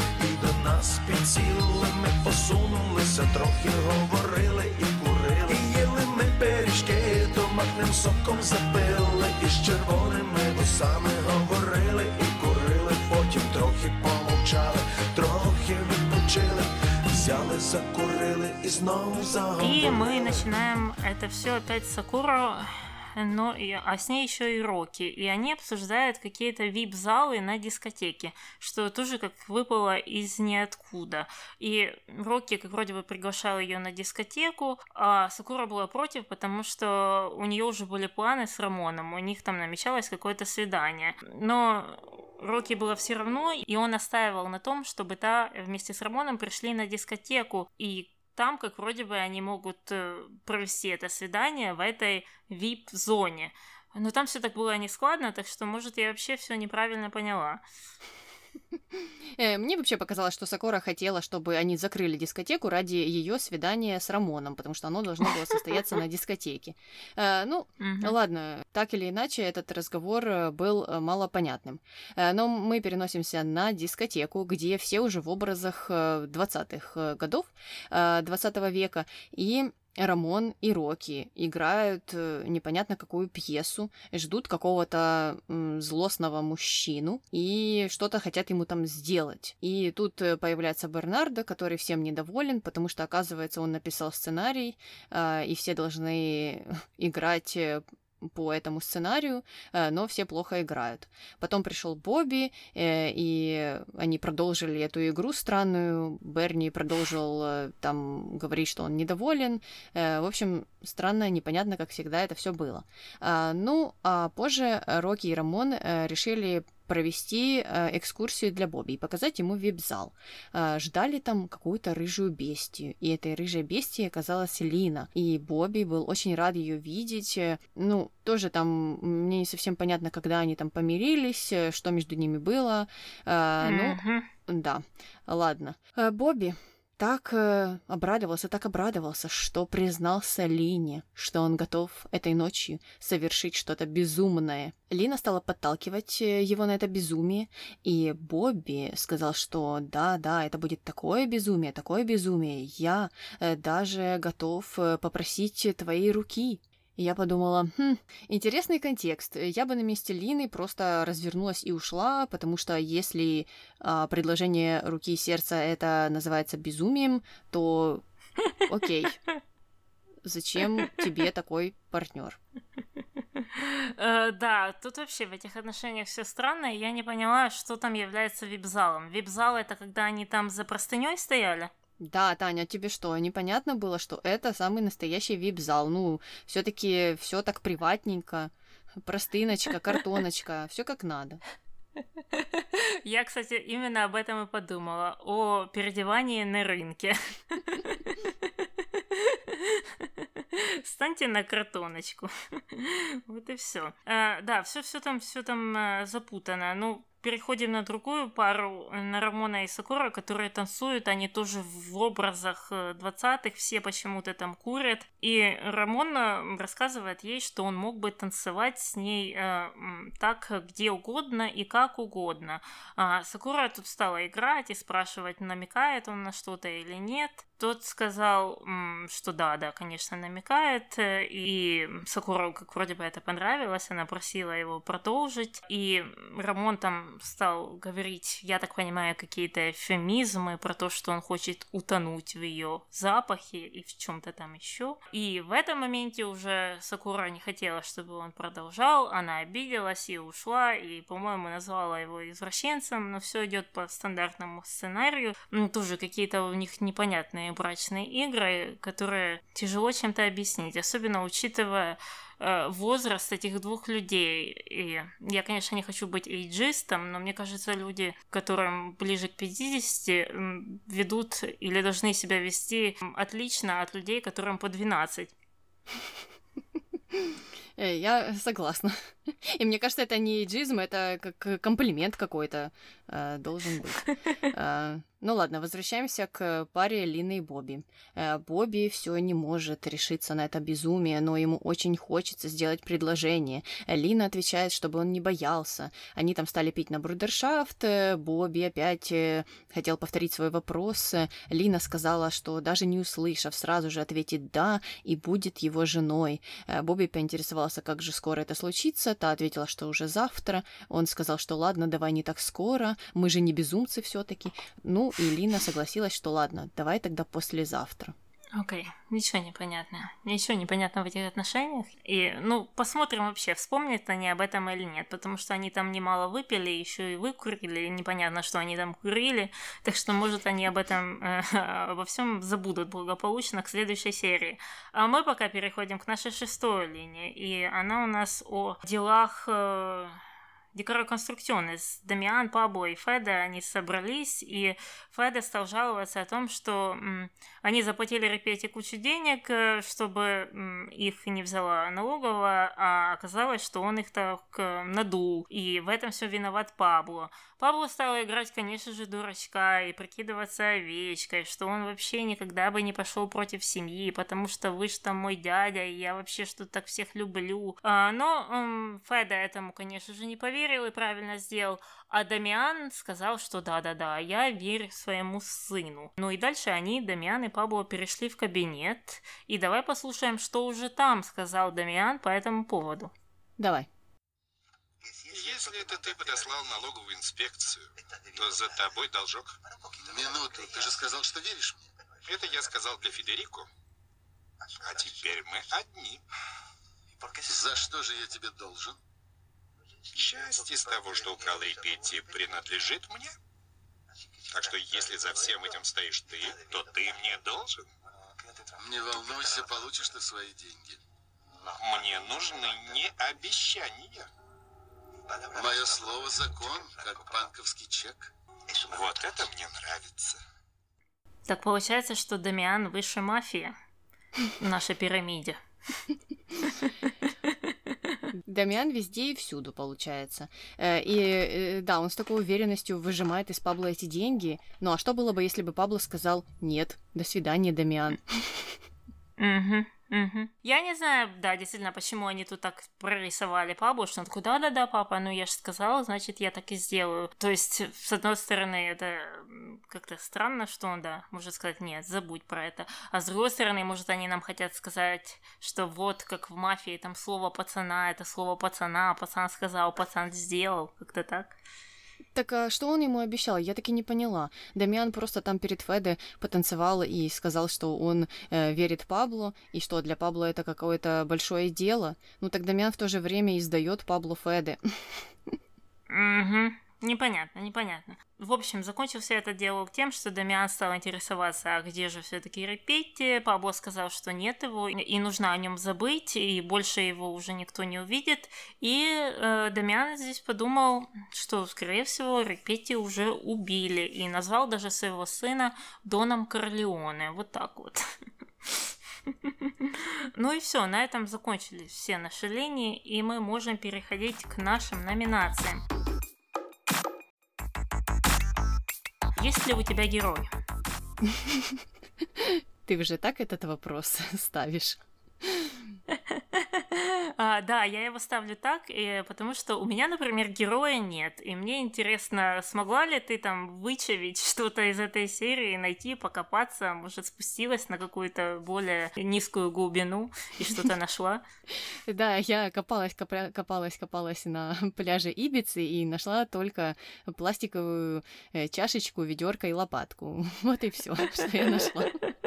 і до нас підсіли, ми посунулися трохи, говорили і курили, і їли ми пиріжки, томатним соком запили, і з червоними вусами говорили і курили, потім трохи помовчали, трохи відпочили, взяли, закурили і знову заговорили. И мы начинаем это все опять с Сокуро, но и, а с ней еще и Рокки. И они обсуждают какие-то вип-залы на дискотеке, что тоже как выпало из ниоткуда. И Рокки как вроде бы приглашал ее на дискотеку, а Сокура была против, потому что у нее уже были планы с Рамоном, у них там намечалось какое-то свидание. Но Рокки было все равно, и он настаивал на том, чтобы та вместе с Рамоном пришли на дискотеку, и там, как вроде бы, они могут э, провести это свидание в этой вип-зоне. Но там все так было нескладно, так что, может, я вообще все неправильно поняла. Э, Мне вообще показалось, что Сокора хотела, чтобы они закрыли дискотеку ради ее свидания с Рамоном, потому что оно должно было состояться на дискотеке. Э, Ну, Мгм. ладно, так или иначе, этот разговор э, был э, малопонятным. Э, Но мы переносимся на дискотеку, где все уже в образах э, двадцатых э, годов э, двадцатого века, и Рамон и Рокки играют э, непонятно какую пьесу, ждут какого-то м, злостного мужчину и что-то хотят ему там сделать. И тут э, появляется Бернардо, который всем недоволен, потому что, оказывается, он написал сценарий, э, и все должны играть э, по этому сценарию, э, но все плохо играют. Потом пришел Бобби, э, и они продолжили эту игру странную. Берни продолжил э, там говорить, что он недоволен. Э, В общем, странно, непонятно, как всегда это все было. А, Ну, а позже Рокки и Рамон э, решили провести э, экскурсию для Бобби и показать ему вип-зал. Э, ждали там какую-то рыжую бестию, и этой рыжей бестией оказалась Лина, и Бобби был очень рад ее видеть. Ну, тоже там мне не совсем понятно, когда они там помирились, что между ними было. Э, Мгм. Ну, да, ладно. Э, Бобби так э, обрадовался, так обрадовался, что признался Лине, что он готов этой ночью совершить что-то безумное. Лина стала подталкивать э, его на это безумие, и Бобби сказал, что да, да, это будет такое безумие, такое безумие, я э, даже готов э, попросить твоей руки. И я подумала, хм, интересный контекст. Я бы на месте Лины просто развернулась и ушла, потому что если а, предложение руки и сердца это называется безумием, то окей. Зачем тебе такой партнер? Э, Да, тут вообще в этих отношениях все странно, и я не поняла, что там является вип-залом. Вип-зал — это когда они там за простыней стояли? Да, Таня, тебе что, непонятно было, что это самый настоящий вип-зал? Ну, все-таки все так приватненько. Простыночка, картоночка, все как надо. Я, кстати, именно об этом и подумала, о переодевании на рынке. Станьте на картоночку. Вот и все. Да, все, все там, все там э, запутано. Ну, переходим на другую пару, на Рамона и Сакура, которые танцуют, они тоже в образах э, двадцатых, все почему-то там курят. И Рамон э, рассказывает ей, что он мог бы танцевать с ней э, м, так где угодно и как угодно. А Сакура тут стала играть и спрашивать, намекает он на что-то или нет. Тот сказал, м, что да, да, конечно, намекает, э, и Сакура, как вроде бы это понравилось, она просила его продолжить, и Рамон там стал говорить, я так понимаю, какие-то эвфемизмы про то, что он хочет утонуть в ее запахе и в чем-то там еще. И в этом моменте уже Сакура не хотела, чтобы он продолжал, она обиделась и ушла, и, по-моему, назвала его извращенцем, но все идет по стандартному сценарию. Ну, тоже какие-то у них непонятные брачные игры, которые тяжело чем-то объяснить, особенно учитывая э, возраст этих двух людей. И я, конечно, не хочу быть эйджистом, но мне кажется, люди, которым ближе к пятидесяти, м, ведут или должны себя вести м, отлично от людей, которым по двенадцать. Э, Я согласна. И мне кажется, это не эйджизм, это как комплимент какой-то э, должен быть. Э, Ну ладно, возвращаемся к паре Лины и Бобби. Э, Бобби все не может решиться на это безумие, но ему очень хочется сделать предложение. Э, Лина отвечает, чтобы он не боялся. Они там стали пить на брудершафт. э, Бобби опять э, хотел повторить свой вопрос. Э, Лина сказала, что даже не услышав, сразу же ответит «да» и будет его женой. Э, Бобби поинтересовался, как же скоро это случится. Та ответила, что уже завтра. Он сказал, что ладно, давай не так скоро, мы же не безумцы все-таки. Ну, и Лина согласилась, что ладно, давай тогда послезавтра. Окей, ничего не понятно. Ничего не понятно в этих отношениях. И, ну, посмотрим вообще, вспомнят они об этом или нет, потому что они там немало выпили, еще и выкурили, непонятно, что они там курили, так что, может, они об этом, э, обо всем забудут благополучно к следующей серии. А мы пока переходим к нашей шестой линии, и она у нас о делах... Э, Декороконструкционес. Дамиан, Пабло и Феда, они собрались, и Феда стал жаловаться о том, что м, они заплатили Репете кучу денег, э, чтобы м, их не взяла налоговая, а оказалось, что он их так э, надул, и в этом все виноват Пабло. Пабло стал играть, конечно же, дурачка и прикидываться овечкой, что он вообще никогда бы не пошел против семьи, потому что вы ж там мой дядя, и я вообще что так всех люблю. А, но м, Феда этому, конечно же, не поверил и правильно сделал, а Дамиан сказал, что да-да-да, я верю своему сыну. Ну и дальше они, Дамиан и Пабло, перешли в кабинет, и давай послушаем, что уже там сказал Дамиан по этому поводу. Давай. Если это ты подослал налоговую инспекцию, то за тобой должок. Минуту, ты же сказал, что веришь мне. Это я сказал для Федерико. А теперь мы одни. За что же я тебе должен? Часть из того, что украл Репетти, принадлежит мне. Так что если за всем этим стоишь ты, то ты мне должен. Не волнуйся, получишь ты свои деньги. Мне нужны не обещания. Мое слово закон, как банковский чек. Вот это мне нравится. Так получается, что Дамиан выше мафии в нашей пирамиде. Дамиан везде и всюду, получается. Э, И э, да, он с такой уверенностью выжимает из Пабло эти деньги. Ну а что было бы, если бы Пабло сказал «нет, до свидания, Дамиан»? Угу, угу. Я не знаю, да, действительно, почему они тут так прорисовали Пабло, что он такой, да-да-да, папа, ну я же сказала, значит, я так и сделаю. То есть, с одной стороны, это м, как-то странно, что он, да, может сказать, нет, забудь про это. А с другой стороны, может, они нам хотят сказать, что вот, как в мафии, там слово пацана, это слово пацана, пацан сказал, пацан сделал, как-то так. Так а что он ему обещал? Я таки не поняла. Дамиан просто там перед Феде потанцевал и сказал, что он э, верит Пабло, и что для Пабло это какое-то большое дело. Ну так Дамиан в то же время издает Пабло Феде. Угу. Непонятно, непонятно. В общем, закончился этот диалог тем, что Дамиан стал интересоваться, а где же все-таки Репетти. Пабло сказал, что нет его, и нужно о нем забыть, и больше его уже никто не увидит. И э, Дамиан здесь подумал, что, скорее всего, Репетти уже убили, и назвал даже своего сына Доном Корлеоне. Вот так вот. Ну и все, на этом закончились все наши линии, и мы можем переходить к нашим номинациям. Есть ли у тебя герой? Ты уже так этот вопрос ставишь? А, да, я его ставлю так, и, потому что у меня, например, героя нет. И мне интересно, смогла ли ты там вычавить что-то из этой серии, найти, покопаться, может, спустилась на какую-то более низкую глубину и что-то нашла? Да, я копалась, копля- копалась, копалась на пляже Ибицы и нашла только пластиковую э, чашечку, ведерко и лопатку. Вот и все, что я нашла.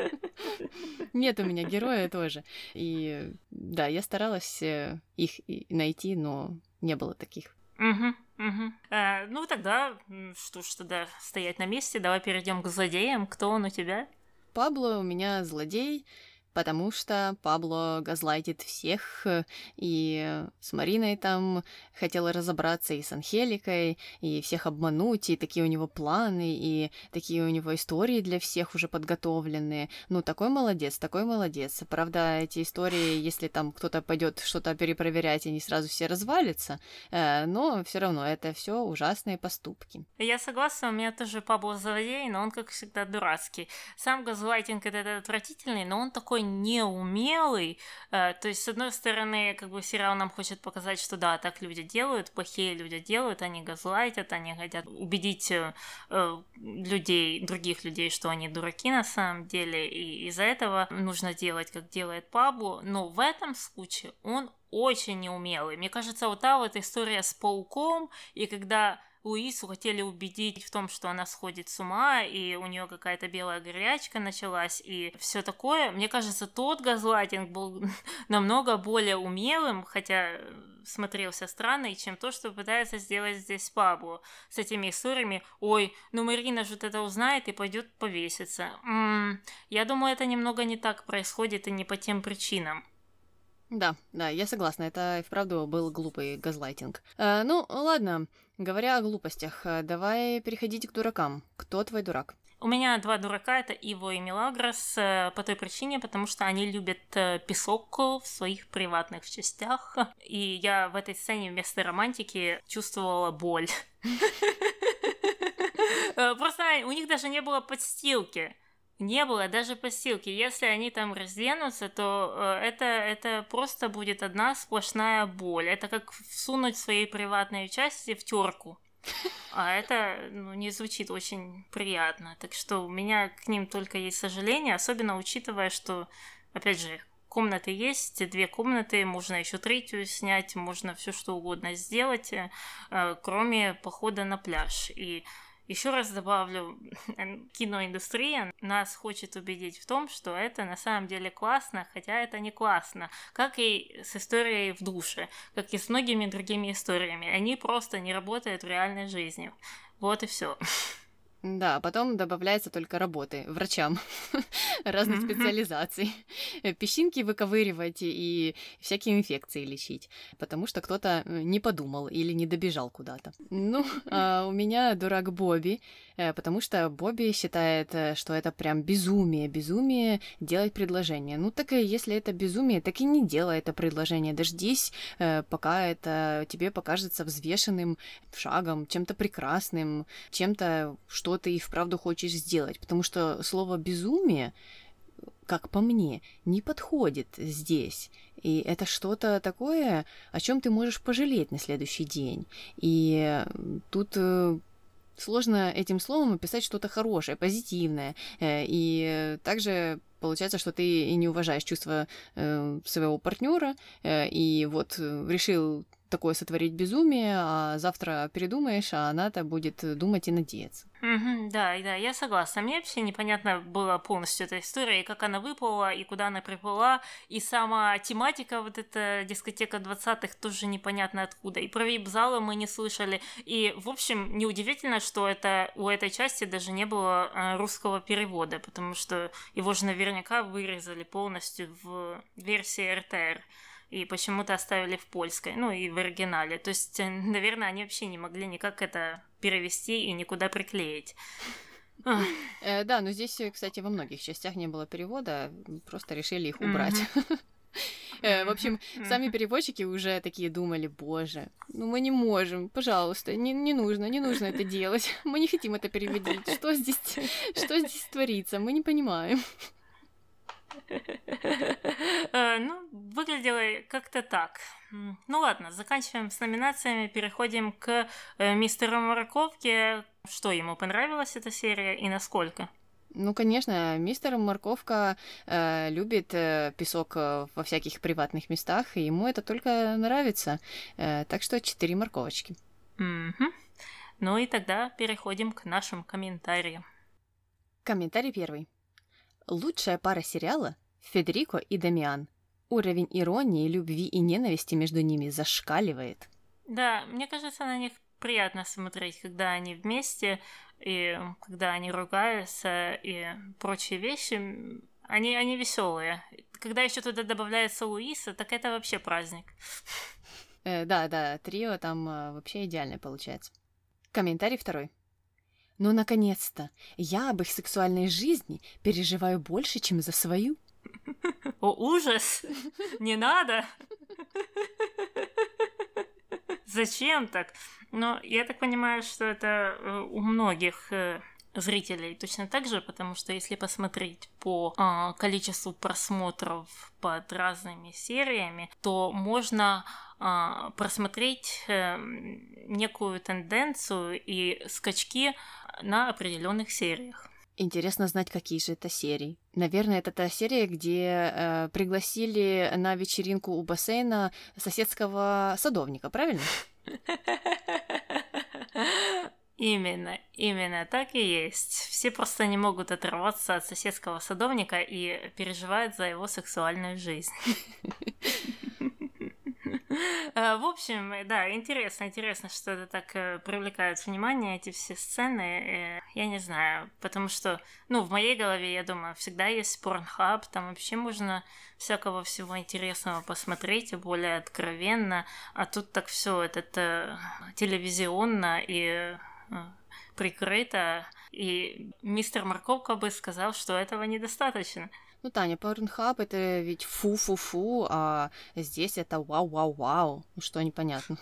Нет у меня героя тоже. И да, я старалась э, их и найти, но не было таких. Угу, угу. А, ну тогда, м, что ж тогда стоять на месте, давай перейдем к злодеям. Кто он у тебя? Пабло у меня злодей, потому что Пабло газлайтит всех, э, и с Мариной там хотела разобраться, и с Анхеликой, и всех обмануть, и такие у него планы, и такие у него истории для всех уже подготовленные. Ну, такой молодец, такой молодец. Правда, эти истории, если там кто-то пойдет что-то перепроверять, они сразу все развалятся, э, но все равно это все ужасные поступки. Я согласна, у меня тоже Пабло злодей, но он, как всегда, дурацкий. Сам газлайтинг это отвратительный, но он такой неумелый. То есть, с одной стороны, как бы сериал нам хочет показать, что да, так люди делают, плохие люди делают, они газлайтят, они хотят убедить э, людей, других людей, что они дураки на самом деле, и из-за этого нужно делать, как делает Пабло. Но в этом случае он очень неумелый. Мне кажется, вот та вот история с пауком, и когда Луису хотели убедить в том, что она сходит с ума, и у нее какая-то белая горячка началась, и все такое. Мне кажется, тот газлайтинг был намного более умелым, хотя смотрелся странно, чем то, что пытается сделать здесь Пабло с этими историями. Ой, ну Марина же это узнает и пойдет повеситься. М-м, я думаю, это немного не так происходит и не по тем причинам. Да, да, я согласна, это и вправду был глупый газлайтинг. Э, ну, ладно, говоря о глупостях, э, давай переходить к дуракам. Кто твой дурак? У меня два дурака, это Иво и Милагрос, э, по той причине, потому что они любят э, песок в своих приватных частях, и я в этой сцене вместо романтики чувствовала боль. Просто у них даже не было подстилки. Не было даже подстилки. Если они там разденутся, то э, это, это просто будет одна сплошная боль. Это как всунуть свои приватные части в терку. А это ну, не звучит очень приятно. Так что у меня к ним только есть сожаление, особенно учитывая, что, опять же, комнаты есть, две комнаты, можно еще третью снять, можно все что угодно сделать, э, кроме похода на пляж. И еще раз добавлю, киноиндустрия нас хочет убедить в том, что это на самом деле классно, хотя это не классно. Как и с историей в душе, как и с многими другими историями. Они просто не работают в реальной жизни. Вот и все. Да, потом добавляется только работы врачам разных специализаций. Песчинки выковыривать и всякие инфекции лечить, потому что кто-то не подумал или не добежал куда-то. Ну, а у меня дурак Бобби, потому что Бобби считает, что это прям безумие, безумие делать предложение. Ну, так и если это безумие, так и не делай это предложение. Дождись, пока это тебе покажется взвешенным шагом, чем-то прекрасным, чем-то, что ты и вправду хочешь сделать, потому что слово «безумие», как по мне, не подходит здесь. И это что-то такое, о чем ты можешь пожалеть на следующий день. И тут сложно этим словом описать что-то хорошее, позитивное. И также получается, что ты и не уважаешь чувства своего партнера, и вот решил такое сотворить безумие, а завтра передумаешь, а она-то будет думать и надеяться. Угу, да, да, я согласна. Мне вообще непонятно была полностью эта история, и как она выплыла, и куда она приплыла, и сама тематика, вот эта дискотека двадцатых, тоже непонятно откуда. И про вип-залы мы не слышали. И, в общем, неудивительно, что это у этой части даже не было а, русского перевода, потому что его же наверняка вырезали полностью в версии эр тэ эр. И почему-то оставили в польской, ну и в оригинале. То есть, наверное, они вообще не могли никак это перевести и никуда приклеить. Э, да, но здесь, кстати, во многих частях не было перевода, просто решили их убрать. В общем, сами переводчики уже такие думали: боже, ну мы не можем, пожалуйста, не, не нужно, не нужно это делать. Мы не хотим это переводить. Что здесь, что здесь творится? Мы не понимаем. Ну, выглядело как-то так. Ну ладно, заканчиваем с номинациями, переходим к мистеру Морковке. Что, ему понравилась эта серия и насколько? Ну, конечно, мистер Морковка э, любит э, песок э, во всяких приватных местах, и ему это только нравится. Э, так что четыре морковочки. Угу. Ну и тогда переходим к нашим комментариям. Комментарий первый. Лучшая пара сериала — Федерико и Дамиан. Уровень иронии, любви и ненависти между ними зашкаливает. Да, мне кажется, на них приятно смотреть, когда они вместе, и когда они ругаются, и прочие вещи. Они, они веселые. Когда еще туда добавляется Луиса, так это вообще праздник. Э, да, да, трио там э, вообще идеальное получается. Комментарий второй. Ну, наконец-то! Я об их сексуальной жизни переживаю больше, чем за свою. О, ужас! Не надо! Зачем так? Но я так понимаю, что это у многих зрителей точно так же, потому что если посмотреть по а, количеству просмотров под разными сериями, то можно а, просмотреть а, некую тенденцию и скачки на определенных сериях. Интересно знать, какие же это серии. Наверное, это та серия, где э, пригласили на вечеринку у бассейна соседского садовника, правильно? Именно, именно так и есть. Все просто не могут оторваться от соседского садовника и переживают за его сексуальную жизнь. В общем, да, интересно, интересно, что это так привлекает внимание, эти все сцены. Я не знаю, потому что, ну, в моей голове, я думаю, всегда есть Pornhub, там вообще можно всякого всего интересного посмотреть, и более откровенно, а тут так все это телевизионно и прикрыто, и мистер Морковка бы сказал, что этого недостаточно. Ну, Таня, Pornhub — это ведь фу-фу-фу, а здесь это вау-вау-вау. Ну, что непонятно?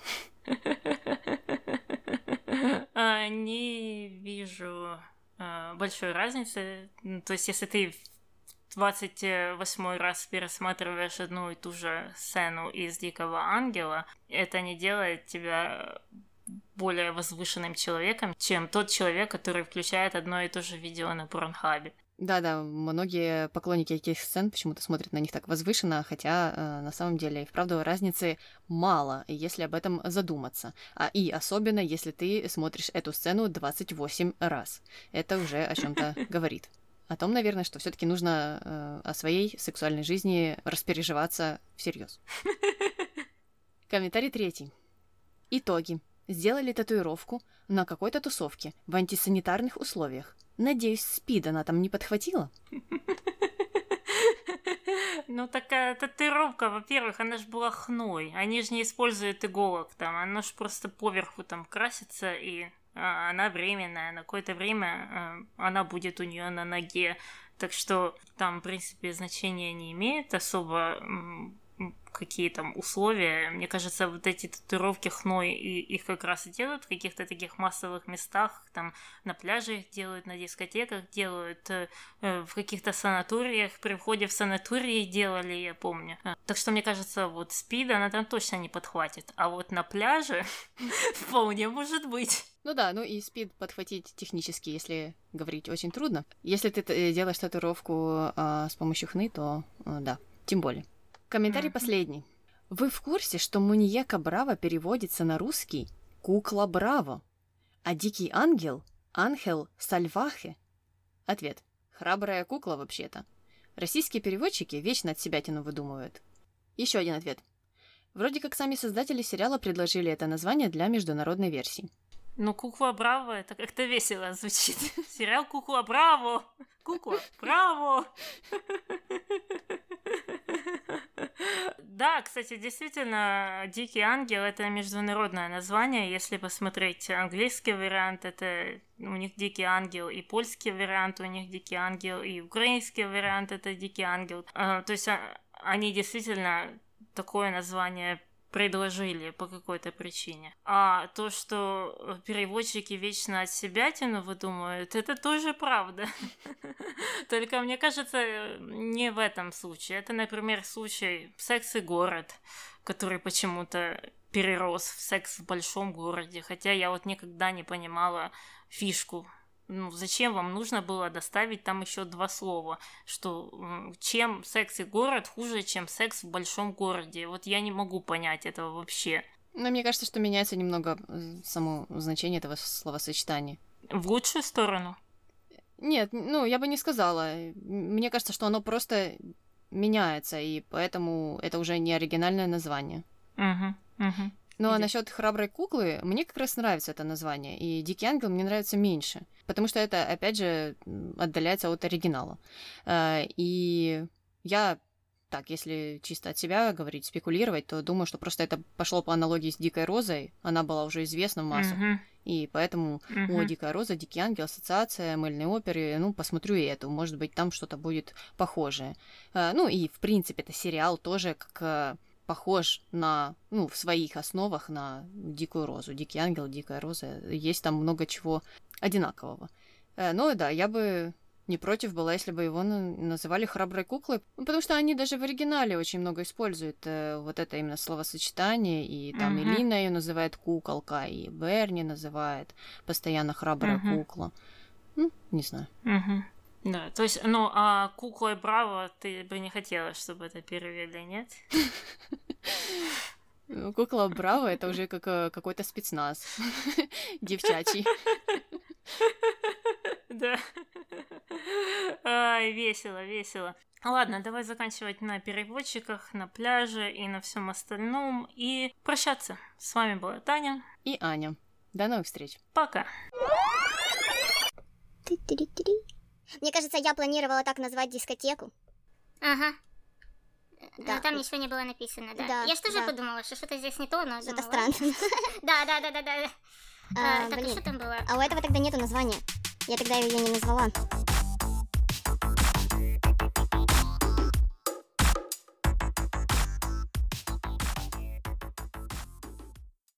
Не вижу большой разницы. То есть, если ты в двадцать восьмой раз пересматриваешь одну и ту же сцену из «Дикого ангела», это не делает тебя более возвышенным человеком, чем тот человек, который включает одно и то же видео на Порнхабе. Да-да, многие поклонники этих сцен почему-то смотрят на них так возвышенно, хотя э, на самом деле и вправду разницы мало, если об этом задуматься. А и особенно, если ты смотришь эту сцену двадцать восемь раз. Это уже о чем-то говорит. О том, наверное, что все-таки нужно э, о своей сексуальной жизни распереживаться всерьез. Комментарий третий. Итоги. сделали татуировку на какой-то тусовке в антисанитарных условиях. Надеюсь, СПИД она там не подхватила? Ну, такая татуировка, во-первых, она же была хной. Они же не используют иголок там. Она же просто поверху там красится, и а, она временная. На какое-то время а, она будет у нее на ноге. Так что там, в принципе, значения не имеет особо, м- какие там условия. Мне кажется, вот эти татуировки хной, и их как раз и делают в каких-то таких массовых местах, там на пляже их делают, на дискотеках делают, э, в каких-то санаториях, при входе в санатории делали, я помню. Так что, мне кажется, вот СПИД она там точно не подхватит, а вот на пляже вполне может быть. Ну да, ну и СПИД подхватить технически, если говорить, очень трудно. Если ты т- делаешь татуировку а, с помощью хны, то а, да, тем более. Комментарий mm-hmm. последний. Вы в курсе, что Муньека Браво переводится на русский «кукла Браво», а «дикий ангел» — «ангел сальвахе»? Ответ. Храбрая кукла, вообще-то. Российские переводчики вечно от себятину выдумывают. Еще один ответ. Вроде как сами создатели сериала предложили это название для международной версии. Ну, «Кукла Браво» — это как-то весело звучит. Сериал «Кукла Браво». Кукла Браво. Да, кстати, действительно, «Дикий ангел» — это международное название. Если посмотреть английский вариант, это у них «Дикий ангел», и польский вариант у них «Дикий ангел», и украинский вариант — это «Дикий ангел». А, то есть они действительно такое название предложили по какой-то причине. А то, что переводчики вечно от себятину выдумывают, это тоже правда. Только, мне кажется, не в этом случае. Это, например, случай «Секс и город», который почему-то перерос в «Секс в большом городе», хотя я вот никогда не понимала фишку. Ну, зачем вам нужно было доставить там еще два слова, что чем секс и город хуже, чем секс в большом городе? Вот я не могу понять этого вообще. Но мне кажется, что меняется немного само значение этого словосочетания. В лучшую сторону? Нет, ну, я бы не сказала. Мне кажется, что оно просто меняется, и поэтому это уже не оригинальное название. Угу, угу. Ну, а насчет храброй куклы, мне как раз нравится это название, и «Дикий ангел» мне нравится меньше, потому что это, опять же, отдаляется от оригинала. И я, так, если чисто от себя говорить, спекулировать, то думаю, что просто это пошло по аналогии с «Дикой розой», она была уже известна в массах, uh-huh. и поэтому, uh-huh. о, «Дикая роза», «Дикий ангел», ассоциация, мыльные оперы, ну, посмотрю и эту, может быть, там что-то будет похожее. Ну, и, в принципе, это сериал тоже как... похож на, ну, в своих основах на «Дикую розу». «Дикий ангел», «Дикая роза». Есть там много чего одинакового. Но да, я бы не против была, если бы его называли «Храброй куклой», потому что они даже в оригинале очень много используют вот это именно словосочетание, и там uh-huh. и Лина ее называет куколка, и Берни называет постоянно «Храбрая uh-huh. кукла». Ну, не знаю. Uh-huh. Да, то есть, ну, а «Куклой Браво» ты бы не хотела, чтобы это перевели, нет? «Кукла Браво» — это уже как какой-то спецназ девчачий. Да. Ай, весело, весело. Ладно, давай заканчивать на переводчиках, на пляже и на всем остальном. И прощаться. С вами была Таня. И Аня. До новых встреч. Пока. Мне кажется, я планировала так назвать дискотеку. Ага. Да. Но там ничего не было написано, да. да я же тоже да. подумала, что что-то здесь не то, но... Это думала... странно. Да, да, да, да, да. А, так, блин. и что там было? А у этого тогда нету названия. Я тогда ее не назвала.